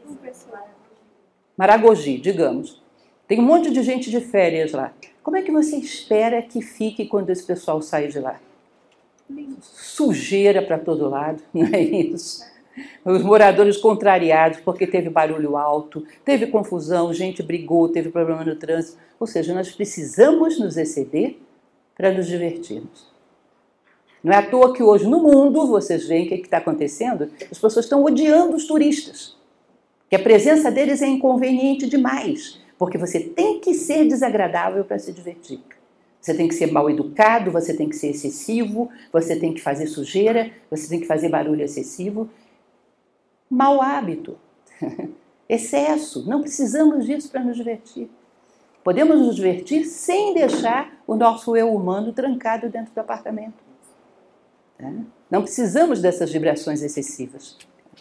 Speaker 1: Maragogi, digamos. Tem um monte de gente de férias lá. Como é que você espera que fique quando esse pessoal sai de lá? Sujeira para todo lado, não é isso? Os moradores contrariados porque teve barulho alto, teve confusão, gente brigou, teve problema no trânsito. Ou seja, nós precisamos nos exceder para nos divertirmos. Não é à toa que hoje no mundo, vocês veem o que está acontecendo, as pessoas estão odiando os turistas. Que a presença deles é inconveniente demais, porque você tem que ser desagradável para se divertir. Você tem que ser mal educado, você tem que ser excessivo, você tem que fazer sujeira, você tem que fazer barulho excessivo. Mau hábito, excesso, não precisamos disso para nos divertir. Podemos nos divertir sem deixar o nosso eu humano trancado dentro do apartamento. Não precisamos dessas vibrações excessivas.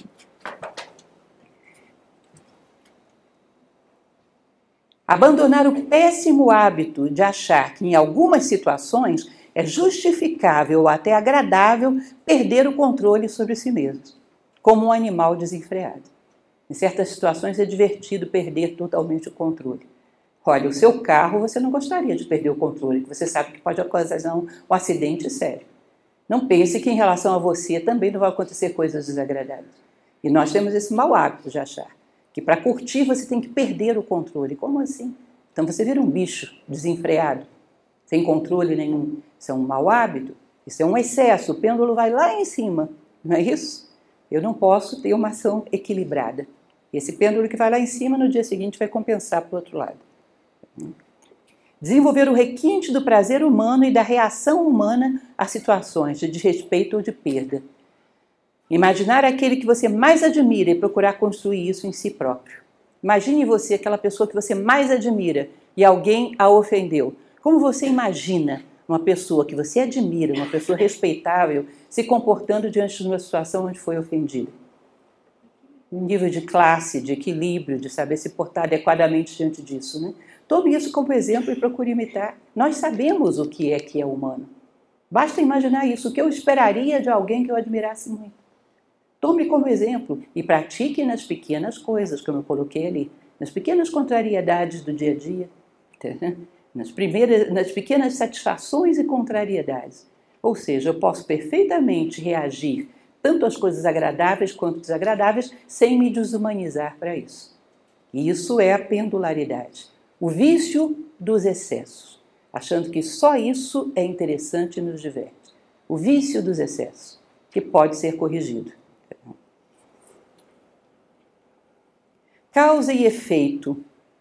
Speaker 1: Abandonar o péssimo hábito de achar que em algumas situações é justificável ou até agradável perder o controle sobre si mesmo, como um animal desenfreado. Em certas situações é divertido perder totalmente o controle. Olha, o seu carro você não gostaria de perder o controle, você sabe que pode ocasionar um acidente sério. Não pense que em relação a você também não vai acontecer coisas desagradáveis. E nós temos esse mau hábito de achar que para curtir você tem que perder o controle. Como assim? Então você vira um bicho desenfreado, sem controle nenhum. Isso é um mau hábito, isso é um excesso, o pêndulo vai lá em cima, não é isso? Eu não posso ter uma ação equilibrada. Esse pêndulo que vai lá em cima, no dia seguinte vai compensar para o outro lado. Desenvolver o requinte do prazer humano e da reação humana a situações de desrespeito ou de perda. Imaginar aquele que você mais admira e procurar construir isso em si próprio. Imagine você, aquela pessoa que você mais admira e alguém a ofendeu. Como você imagina uma pessoa que você admira, uma pessoa respeitável, se comportando diante de uma situação onde foi ofendida? Um nível de classe, de equilíbrio, de saber se portar adequadamente diante disso, né? Tome isso como exemplo e procure imitar. Nós sabemos o que é que é humano. Basta imaginar isso, o que eu esperaria de alguém que eu admirasse muito. Tome como exemplo e pratique nas pequenas coisas, como eu coloquei ali, nas pequenas contrariedades do dia a dia, nas, primeiras, nas pequenas satisfações e contrariedades. Ou seja, eu posso perfeitamente reagir tanto às coisas agradáveis quanto desagradáveis sem me desumanizar para isso. E isso é a pendularidade, o vício dos excessos, achando que só isso é interessante e nos diverte. O vício dos excessos, que pode ser corrigido. Causa e efeito.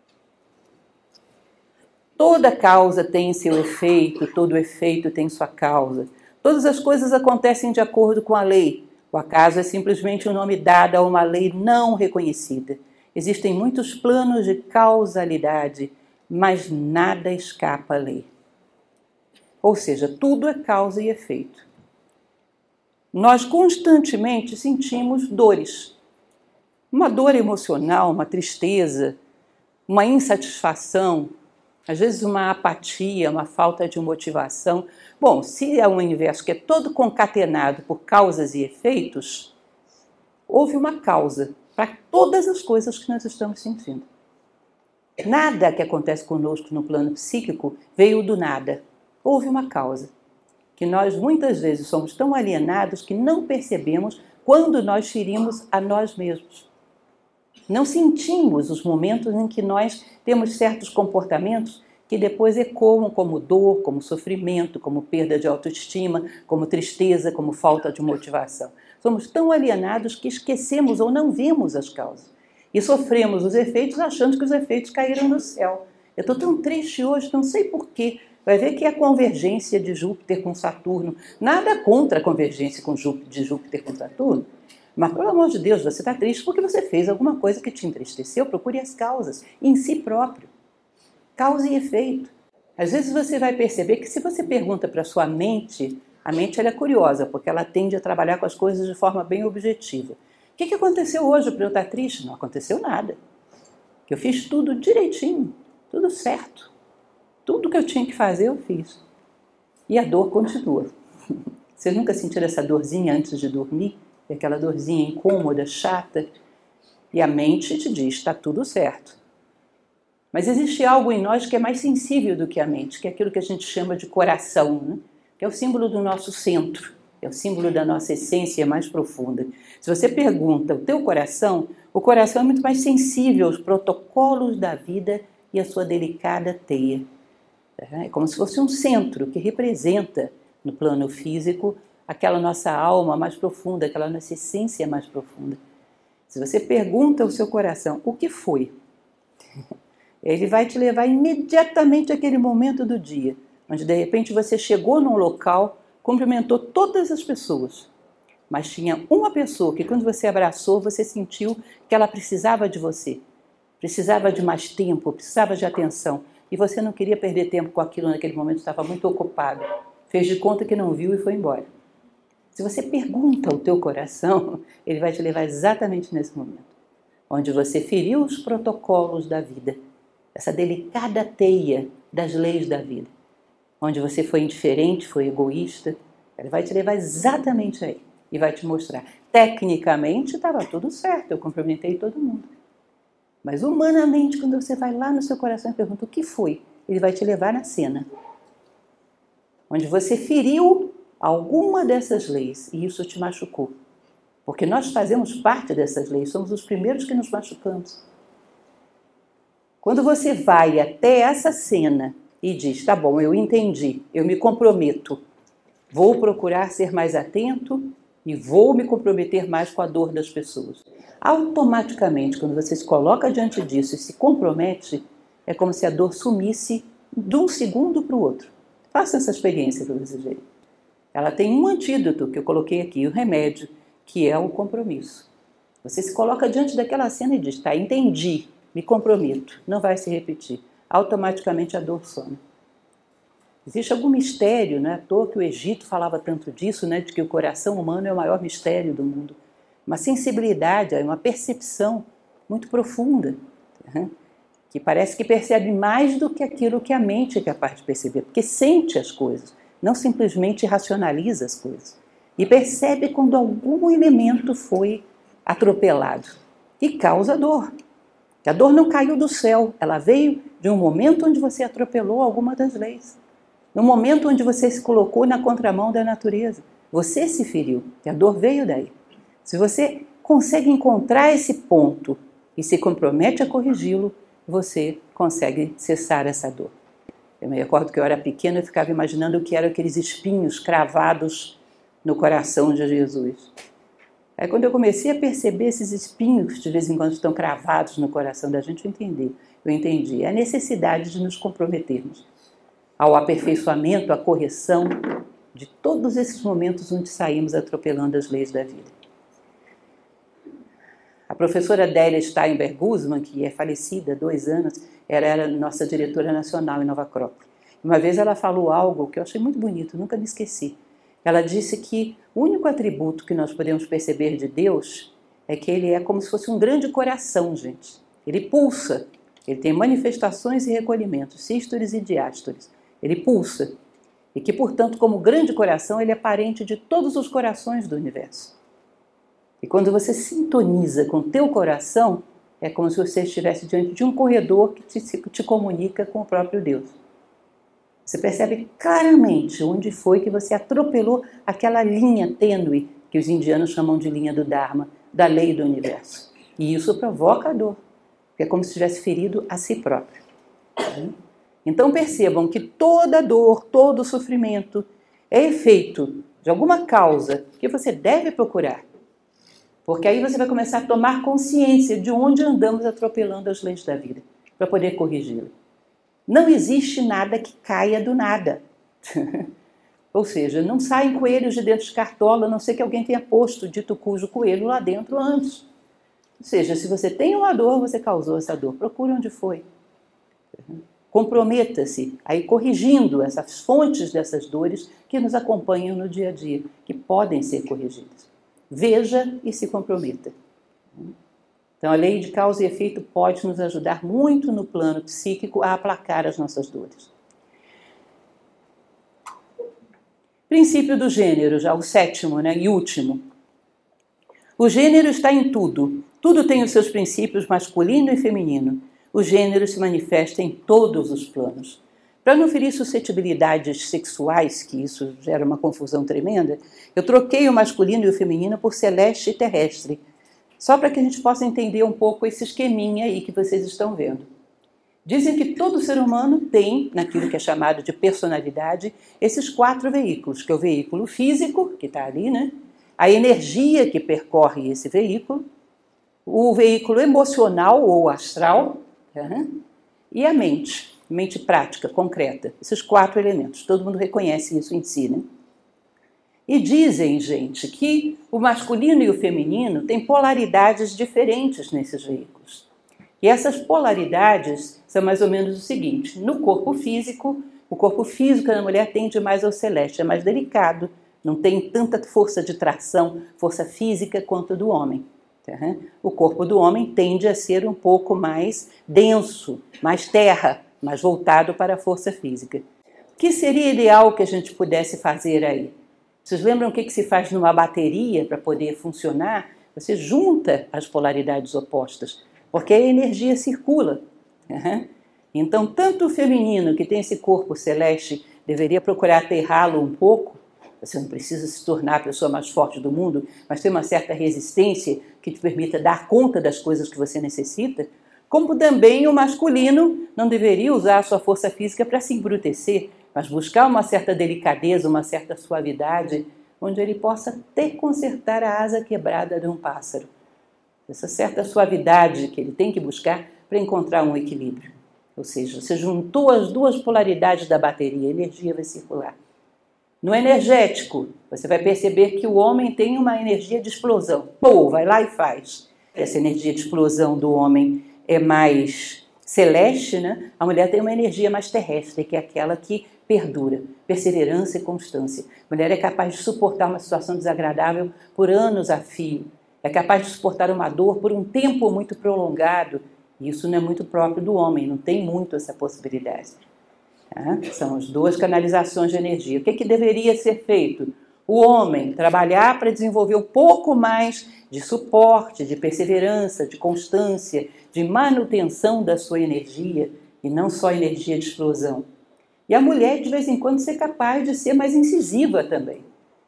Speaker 1: Toda causa tem seu efeito, todo efeito tem sua causa. Todas as coisas acontecem de acordo com a lei. O acaso é simplesmente um nome dado a uma lei não reconhecida. Existem muitos planos de causalidade, mas nada escapa à lei. Ou seja, tudo é causa e efeito. Nós constantemente sentimos dores. Uma dor emocional, uma tristeza, uma insatisfação, às vezes uma apatia, uma falta de motivação. Bom, se é um universo que é todo concatenado por causas e efeitos, houve uma causa para todas as coisas que nós estamos sentindo. Nada que acontece conosco no plano psíquico veio do nada. Houve uma causa. Que nós muitas vezes somos tão alienados que não percebemos quando nós ferimos a nós mesmos. Não sentimos os momentos em que nós temos certos comportamentos que depois ecoam como dor, como sofrimento, como perda de autoestima, como tristeza, como falta de motivação. Somos tão alienados que esquecemos ou não vemos as causas. E sofremos os efeitos achando que os efeitos caíram do céu. Eu estou tão triste hoje, não sei porquê. Vai ver que é a convergência de Júpiter com Saturno. Nada contra a convergência com Júpiter, de Júpiter com Saturno. Mas, pelo amor de Deus, você está triste porque você fez alguma coisa que te entristeceu. Procure as causas em si próprio. Causa e efeito. Às vezes você vai perceber que se você pergunta para a sua mente, a mente ela é curiosa, porque ela tende a trabalhar com as coisas de forma bem objetiva. O que, que aconteceu hoje para eu estar triste? Não aconteceu nada. Eu fiz tudo direitinho, tudo certo. Tudo que eu tinha que fazer eu fiz. E a dor continua. Vocês nunca sentiram essa dorzinha antes de dormir? Aquela dorzinha incômoda, chata? E a mente te diz, está tudo certo. Mas existe algo em nós que é mais sensível do que a mente, que é aquilo que a gente chama de coração, né? Que é o símbolo do nosso centro, é o símbolo da nossa essência mais profunda. Se você pergunta o teu coração, o coração é muito mais sensível aos protocolos da vida e à sua delicada teia. É como se fosse um centro que representa, no plano físico, aquela nossa alma mais profunda, aquela nossa essência mais profunda. Se você pergunta ao seu coração o que foi, ele vai te levar imediatamente àquele momento do dia, onde de repente você chegou num local, cumprimentou todas as pessoas, mas tinha uma pessoa que quando você abraçou, você sentiu que ela precisava de você, precisava de mais tempo, precisava de atenção, e você não queria perder tempo com aquilo naquele momento, estava muito ocupado, fez de conta que não viu e foi embora. Se você pergunta ao teu coração, ele vai te levar exatamente nesse momento, onde você feriu os protocolos da vida, essa delicada teia das leis da vida, onde você foi indiferente, foi egoísta, ele vai te levar exatamente aí e vai te mostrar. Tecnicamente estava tudo certo, eu cumprimentei todo mundo. Mas humanamente, quando você vai lá no seu coração e pergunta o que foi, ele vai te levar na cena, onde você feriu alguma dessas leis e isso te machucou. Porque nós fazemos parte dessas leis, somos os primeiros que nos machucamos. Quando você vai até essa cena e diz, tá bom, eu entendi, eu me comprometo, vou procurar ser mais atento e vou me comprometer mais com a dor das pessoas. Automaticamente, quando você se coloca diante disso e se compromete, é como se a dor sumisse de um segundo para o outro. Faça essa experiência para vocês verem. Ela tem um antídoto que eu coloquei aqui, o remédio, que é o compromisso. Você se coloca diante daquela cena e diz, tá, entendi, me comprometo, não vai se repetir. Automaticamente a dor some. Existe algum mistério, não é à toa que o Egito falava tanto disso, né, de que o coração humano é o maior mistério do mundo. Uma sensibilidade, uma percepção muito profunda, né, que parece que percebe mais do que aquilo que a mente é capaz de perceber, porque sente as coisas, não simplesmente racionaliza as coisas. E percebe quando algum elemento foi atropelado e causa dor. A dor não caiu do céu, ela veio de um momento onde você atropelou alguma das leis. No momento onde você se colocou na contramão da natureza. Você se feriu, e a dor veio daí. Se você consegue encontrar esse ponto e se compromete a corrigi-lo, você consegue cessar essa dor. Eu me recordo que eu era pequena e ficava imaginando o que eram aqueles espinhos cravados no coração de Jesus. Aí quando eu comecei a perceber esses espinhos que de vez em quando estão cravados no coração da gente, eu entendi. Eu entendi a necessidade de nos comprometermos ao aperfeiçoamento, à correção de todos esses momentos onde saímos atropelando as leis da vida. A professora Délia Steinberg Guzman, que é falecida há dois anos, ela era nossa diretora nacional em Nova Acrópole. Uma vez ela falou algo que eu achei muito bonito, nunca me esqueci. Ela disse que o único atributo que nós podemos perceber de Deus é que ele é como se fosse um grande coração, gente. Ele pulsa, Ele tem manifestações e recolhimentos, sístoles e diástoles. Ele pulsa. E que, portanto, como grande coração, ele é parente de todos os corações do universo. E quando você sintoniza com o teu coração, é como se você estivesse diante de um corredor que te, te comunica com o próprio Deus. Você percebe claramente onde foi que você atropelou aquela linha tênue que os indianos chamam de linha do Dharma, da lei do universo. E isso provoca a dor, porque é como se tivesse ferido a si próprio. Então percebam que toda dor, todo sofrimento é efeito de alguma causa que você deve procurar. Porque aí você vai começar a tomar consciência de onde andamos atropelando as leis da vida, para poder corrigi-la. Não existe nada que caia do nada. Ou seja, não saem coelhos de dentro de cartola, a não ser que alguém tenha posto dito cujo coelho lá dentro antes. Ou seja, se você tem uma dor, você causou essa dor. Procure onde foi. Comprometa-se a ir corrigindo essas fontes dessas dores que nos acompanham no dia a dia, que podem ser corrigidas. Veja e se comprometa. Então, a lei de causa e efeito pode nos ajudar muito no plano psíquico a aplacar as nossas dores. Princípio do gênero, já o sétimo, né, e último. O gênero está em tudo. Tudo tem os seus princípios masculino e feminino. O gênero se manifesta em todos os planos. Para não ferir suscetibilidades sexuais, que isso gera uma confusão tremenda, eu troquei o masculino e o feminino por celeste e terrestre, só para que a gente possa entender um pouco esse esqueminha aí que vocês estão vendo. Dizem que todo ser humano tem, naquilo que é chamado de personalidade, esses quatro veículos, que é o veículo físico, que está ali, né? A energia que percorre esse veículo, o veículo emocional ou astral, tá? E a mente, mente prática, concreta. Esses quatro elementos, todo mundo reconhece isso em si, né? E dizem, gente, que o masculino e o feminino têm polaridades diferentes nesses veículos. E essas polaridades são mais ou menos o seguinte: no corpo físico, o corpo físico da mulher tende mais ao celeste, é mais delicado, não tem tanta força de tração, força física quanto do homem. Tá? O corpo do homem tende a ser um pouco mais denso, mais terra, mais voltado para a força física. O que seria ideal que a gente pudesse fazer aí? Vocês lembram o que se faz numa bateria para poder funcionar? Você junta as polaridades opostas, porque a energia circula. Uhum. Então, tanto o feminino, que tem esse corpo celeste, deveria procurar aterrá-lo um pouco. Você não precisa se tornar a pessoa mais forte do mundo, mas ter uma certa resistência que te permita dar conta das coisas que você necessita. Como também o masculino não deveria usar a sua força física para se embrutecer, mas buscar uma certa delicadeza, uma certa suavidade, onde ele possa até consertar a asa quebrada de um pássaro. Essa certa suavidade que ele tem que buscar para encontrar um equilíbrio. Ou seja, você juntou as duas polaridades da bateria, a energia vai circular. No energético, você vai perceber que o homem tem uma energia de explosão. Pô, vai lá e faz. Essa energia de explosão do homem é mais celeste, né? A mulher tem uma energia mais terrestre, que é aquela que perdura, perseverança e constância. A mulher é capaz de suportar uma situação desagradável por anos a fio. É capaz de suportar uma dor por um tempo muito prolongado. Isso não é muito próprio do homem, não tem muito essa possibilidade. Tá? São as duas canalizações de energia. O que, que deveria ser feito? O homem trabalhar para desenvolver um pouco mais de suporte, de perseverança, de constância, de manutenção da sua energia, e não só energia de explosão. E a mulher, de vez em quando, ser capaz de ser mais incisiva também.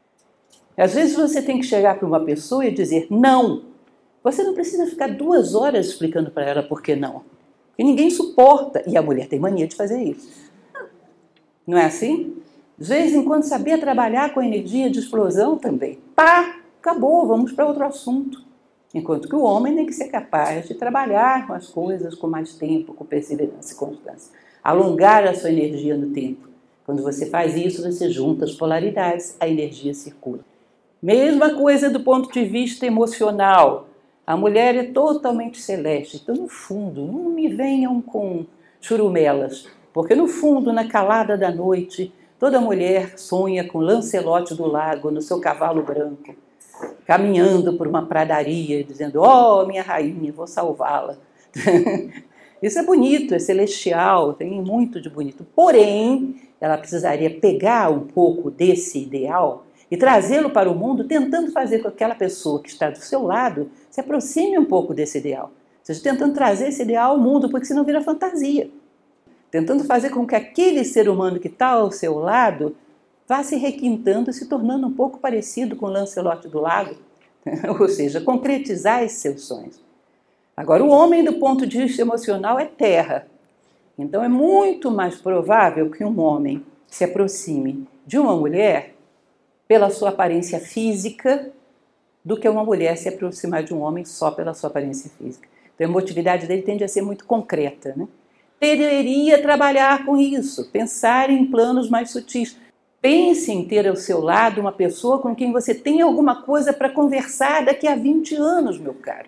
Speaker 1: Às vezes você tem que chegar para uma pessoa e dizer não. Você não precisa ficar duas horas explicando para ela por que não. Porque ninguém suporta. E a mulher tem mania de fazer isso. Não é assim? De vez em quando saber trabalhar com a energia de explosão também. Pá, acabou, vamos para outro assunto. Enquanto que o homem tem que ser capaz de trabalhar com as coisas com mais tempo, com perseverança e constância. Alongar a sua energia no tempo. Quando você faz isso, você junta as polaridades, a energia circula. Mesma coisa do ponto de vista emocional. A mulher é totalmente celeste. Então, no fundo, não me venham com churumelas. Porque no fundo, na calada da noite, toda mulher sonha com Lancelote do Lago no seu cavalo branco, caminhando por uma pradaria, dizendo, ó, oh, minha rainha, vou salvá-la. Isso é bonito, é celestial, tem muito de bonito. Porém, ela precisaria pegar um pouco desse ideal e trazê-lo para o mundo, tentando fazer com que aquela pessoa que está do seu lado se aproxime um pouco desse ideal. Ou seja, tentando trazer esse ideal ao mundo, porque senão vira fantasia. Tentando fazer com que aquele ser humano que está ao seu lado vá se requintando, se tornando um pouco parecido com o Lancelot do Lago. Ou seja, concretizar esses seus sonhos. Agora, o homem, do ponto de vista emocional, é terra. Então, é muito mais provável que um homem se aproxime de uma mulher pela sua aparência física do que uma mulher se aproximar de um homem só pela sua aparência física. Então, a emotividade dele tende a ser muito concreta, né? Deveria trabalhar com isso, pensar em planos mais sutis. Pense em ter ao seu lado uma pessoa com quem você tem alguma coisa para conversar daqui a vinte anos, meu caro.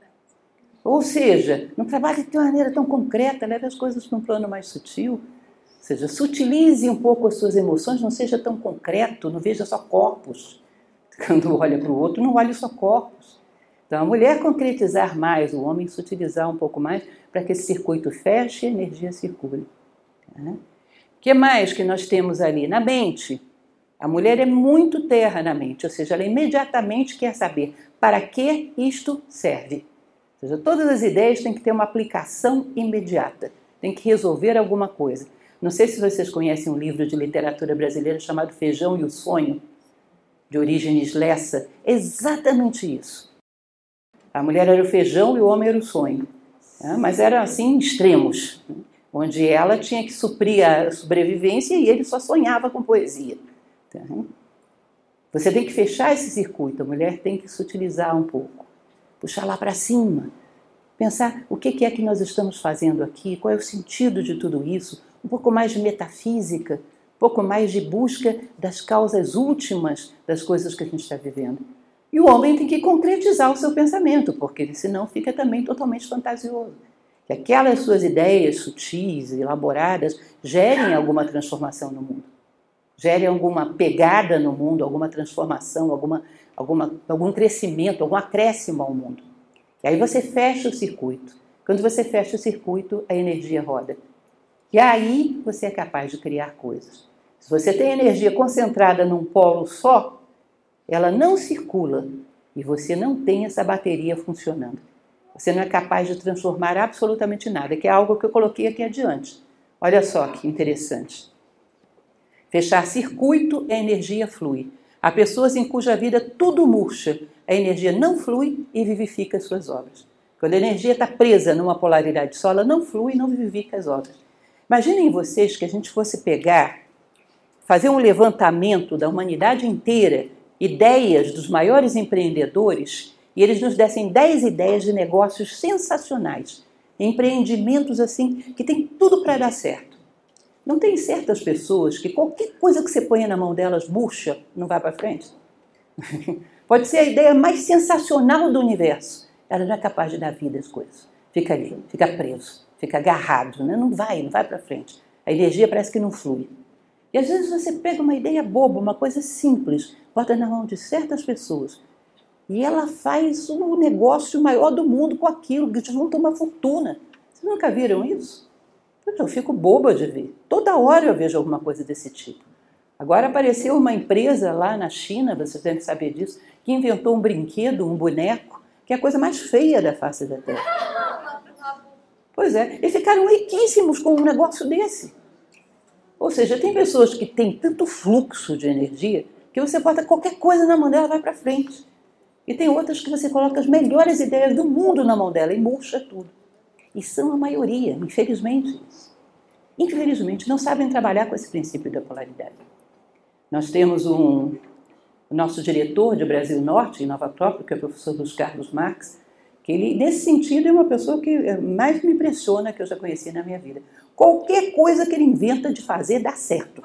Speaker 1: Ou seja, não trabalhe de uma maneira tão concreta, leve as coisas para um plano mais sutil. Ou seja, sutilize um pouco as suas emoções, não seja tão concreto, não veja só corpos. Quando olha para o outro, não olhe só corpos. Então, a mulher concretizar mais, o homem sutilizar um pouco mais, para que esse circuito feche e a energia circule. O que mais que nós temos ali? Na mente. A mulher é muito terra na mente, ou seja, ela imediatamente quer saber para que isto serve. Ou seja, todas as ideias têm que ter uma aplicação imediata, tem que resolver alguma coisa. Não sei se vocês conhecem um livro de literatura brasileira chamado Feijão e o Sonho, de Orígenes Lessa. É exatamente isso. A mulher era o feijão e o homem era o sonho. Né? Mas eram assim extremos, né? Onde ela tinha que suprir a sobrevivência e ele só sonhava com poesia. Tá? Você tem que fechar esse circuito, a mulher tem que se utilizar um pouco. Puxar lá para cima, pensar o que é que nós estamos fazendo aqui, qual é o sentido de tudo isso, um pouco mais de metafísica, um pouco mais de busca das causas últimas das coisas que a gente está vivendo. E o homem tem que concretizar o seu pensamento, porque senão fica também totalmente fantasioso. Que aquelas suas ideias sutis, elaboradas, gerem alguma transformação no mundo, gerem alguma pegada no mundo, alguma transformação, alguma Alguma, algum crescimento, algum acréscimo ao mundo. E aí você fecha o circuito. Quando você fecha o circuito, a energia roda. E aí você é capaz de criar coisas. Se você tem energia concentrada num polo só, ela não circula e você não tem essa bateria funcionando. Você não é capaz de transformar absolutamente nada, que é algo que eu coloquei aqui adiante. Olha só que interessante. Fechar circuito, a energia flui. Há pessoas em cuja vida tudo murcha, a energia não flui e vivifica as suas obras. Quando a energia está presa numa polaridade só, ela não flui e não vivifica as obras. Imaginem vocês que a gente fosse pegar, fazer um levantamento da humanidade inteira, ideias dos maiores empreendedores, e eles nos dessem dez ideias de negócios sensacionais, empreendimentos assim que tem tudo para dar certo. Não tem certas pessoas que qualquer coisa que você ponha na mão delas murcha, não vai para frente? Pode ser a ideia mais sensacional do universo. Ela não é capaz de dar vida às coisas. Fica ali, fica preso, fica agarrado, né? Não vai, não vai para frente. A energia parece que não flui. E às vezes você pega uma ideia boba, uma coisa simples, bota na mão de certas pessoas e ela faz o negócio maior do mundo com aquilo, que junta uma fortuna. Vocês nunca viram isso? Eu fico boba de ver. Toda hora eu vejo alguma coisa desse tipo. Agora apareceu uma empresa lá na China, vocês devem saber disso, que inventou um brinquedo, um boneco, que é a coisa mais feia da face da Terra. Pois é, e ficaram riquíssimos com um negócio desse. Ou seja, tem pessoas que têm tanto fluxo de energia que você bota qualquer coisa na mão dela e vai para frente. E tem outras que você coloca as melhores ideias do mundo na mão dela e murcha tudo. E são a maioria, infelizmente. Infelizmente, não sabem trabalhar com esse princípio da polaridade. Nós temos um, o nosso diretor de Brasil Norte, em Nova Acrópole, que é o professor Luiz Carlos Marx, que ele, nesse sentido, é uma pessoa que mais me impressiona que eu já conheci na minha vida. Qualquer coisa que ele inventa de fazer dá certo.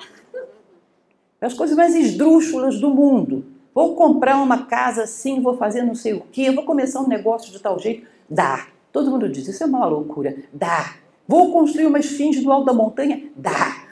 Speaker 1: As coisas mais esdrúxulas do mundo. Vou comprar uma casa assim, vou fazer não sei o quê, vou começar um negócio de tal jeito. Dá. Todo mundo diz, isso é uma loucura. Dá. Vou construir uma esfinge do alto da montanha? Dá.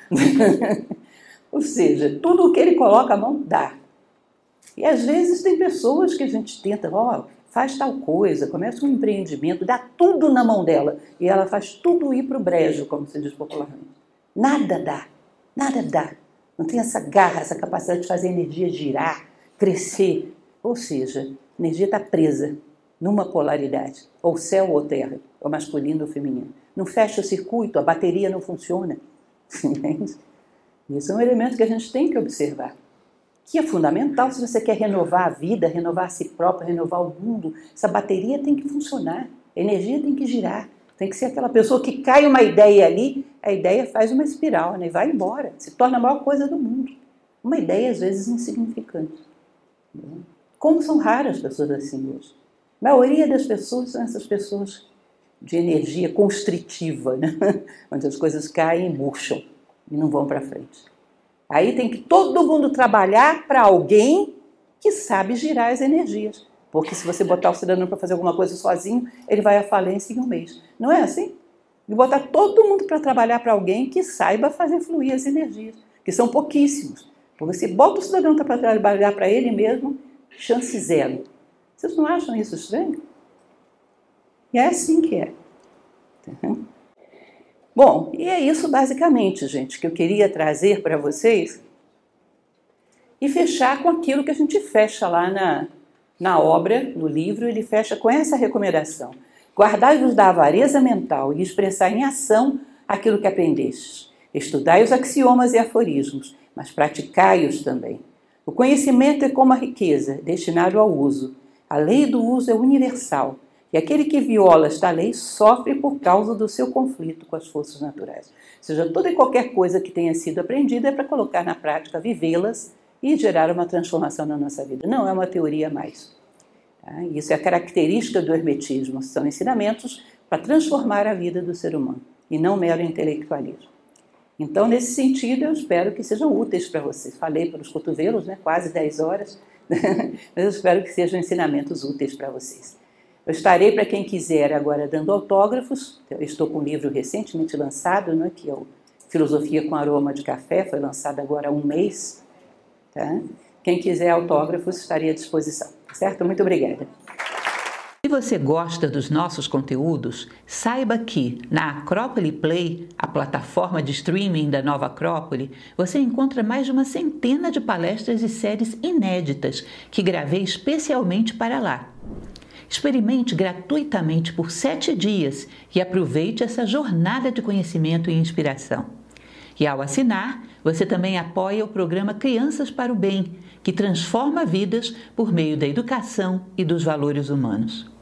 Speaker 1: Ou seja, tudo o que ele coloca a mão, dá. E às vezes tem pessoas que a gente tenta, ó, faz tal coisa, começa um empreendimento, dá tudo na mão dela e ela faz tudo ir para o brejo, como se diz popularmente. Nada dá, nada dá. Não tem essa garra, essa capacidade de fazer a energia girar, crescer. Ou seja, a energia está presa numa polaridade, ou céu ou terra, ou masculino ou feminino. Não fecha o circuito, a bateria não funciona. Entende? Isso é um elemento que a gente tem que observar, que é fundamental se você quer renovar a vida, renovar a si próprio, renovar o mundo. Essa bateria tem que funcionar, a energia tem que girar, tem que ser aquela pessoa que cai uma ideia ali, a ideia faz uma espiral, né, e vai embora, se torna a maior coisa do mundo. Uma ideia, às vezes, insignificante. Como são raras as pessoas assim hoje. A maioria das pessoas são essas pessoas de energia constritiva, né? Onde as coisas caem e murcham e não vão para frente. Aí tem que todo mundo trabalhar para alguém que sabe girar as energias. Porque se você botar o cidadão para fazer alguma coisa sozinho, ele vai à falência em um mês. Não é assim? E botar todo mundo para trabalhar para alguém que saiba fazer fluir as energias, que são pouquíssimos. Porque você bota o cidadão para trabalhar para ele mesmo, chance zero. Vocês não acham isso estranho? E é assim que é. Uhum. Bom, e é isso basicamente, gente, que eu queria trazer para vocês e fechar com aquilo que a gente fecha lá na, na obra, no livro, ele fecha com essa recomendação. Guardai-vos da avareza mental e expressai em ação aquilo que aprendestes. Estudai os axiomas e aforismos, mas praticai-os também. O conhecimento é como a riqueza, destinado ao uso. A lei do uso é universal. E aquele que viola esta lei sofre por causa do seu conflito com as forças naturais. Ou seja, toda e qualquer coisa que tenha sido aprendida é para colocar na prática, vivê-las e gerar uma transformação na nossa vida. Não é uma teoria a mais. Tá? Isso é a característica do hermetismo. São ensinamentos para transformar a vida do ser humano e não mero intelectualismo. Então, nesse sentido, eu espero que sejam úteis para vocês. Falei pelos cotovelos, né? Quase dez horas, mas eu espero que sejam ensinamentos úteis para vocês. Eu estarei, para quem quiser, agora dando autógrafos. Eu estou com um livro recentemente lançado, né, que é o Filosofia com Aroma de Café, foi lançado agora há um mês. Tá? Quem quiser autógrafos, estarei à disposição. Certo? Muito obrigada.
Speaker 2: Se você gosta dos nossos conteúdos, saiba que na Acrópole Play, a plataforma de streaming da Nova Acrópole, você encontra mais de uma centena de palestras e séries inéditas que gravei especialmente para lá. Experimente gratuitamente por sete dias e aproveite essa jornada de conhecimento e inspiração. E ao assinar, você também apoia o programa Crianças para o Bem, que transforma vidas por meio da educação e dos valores humanos.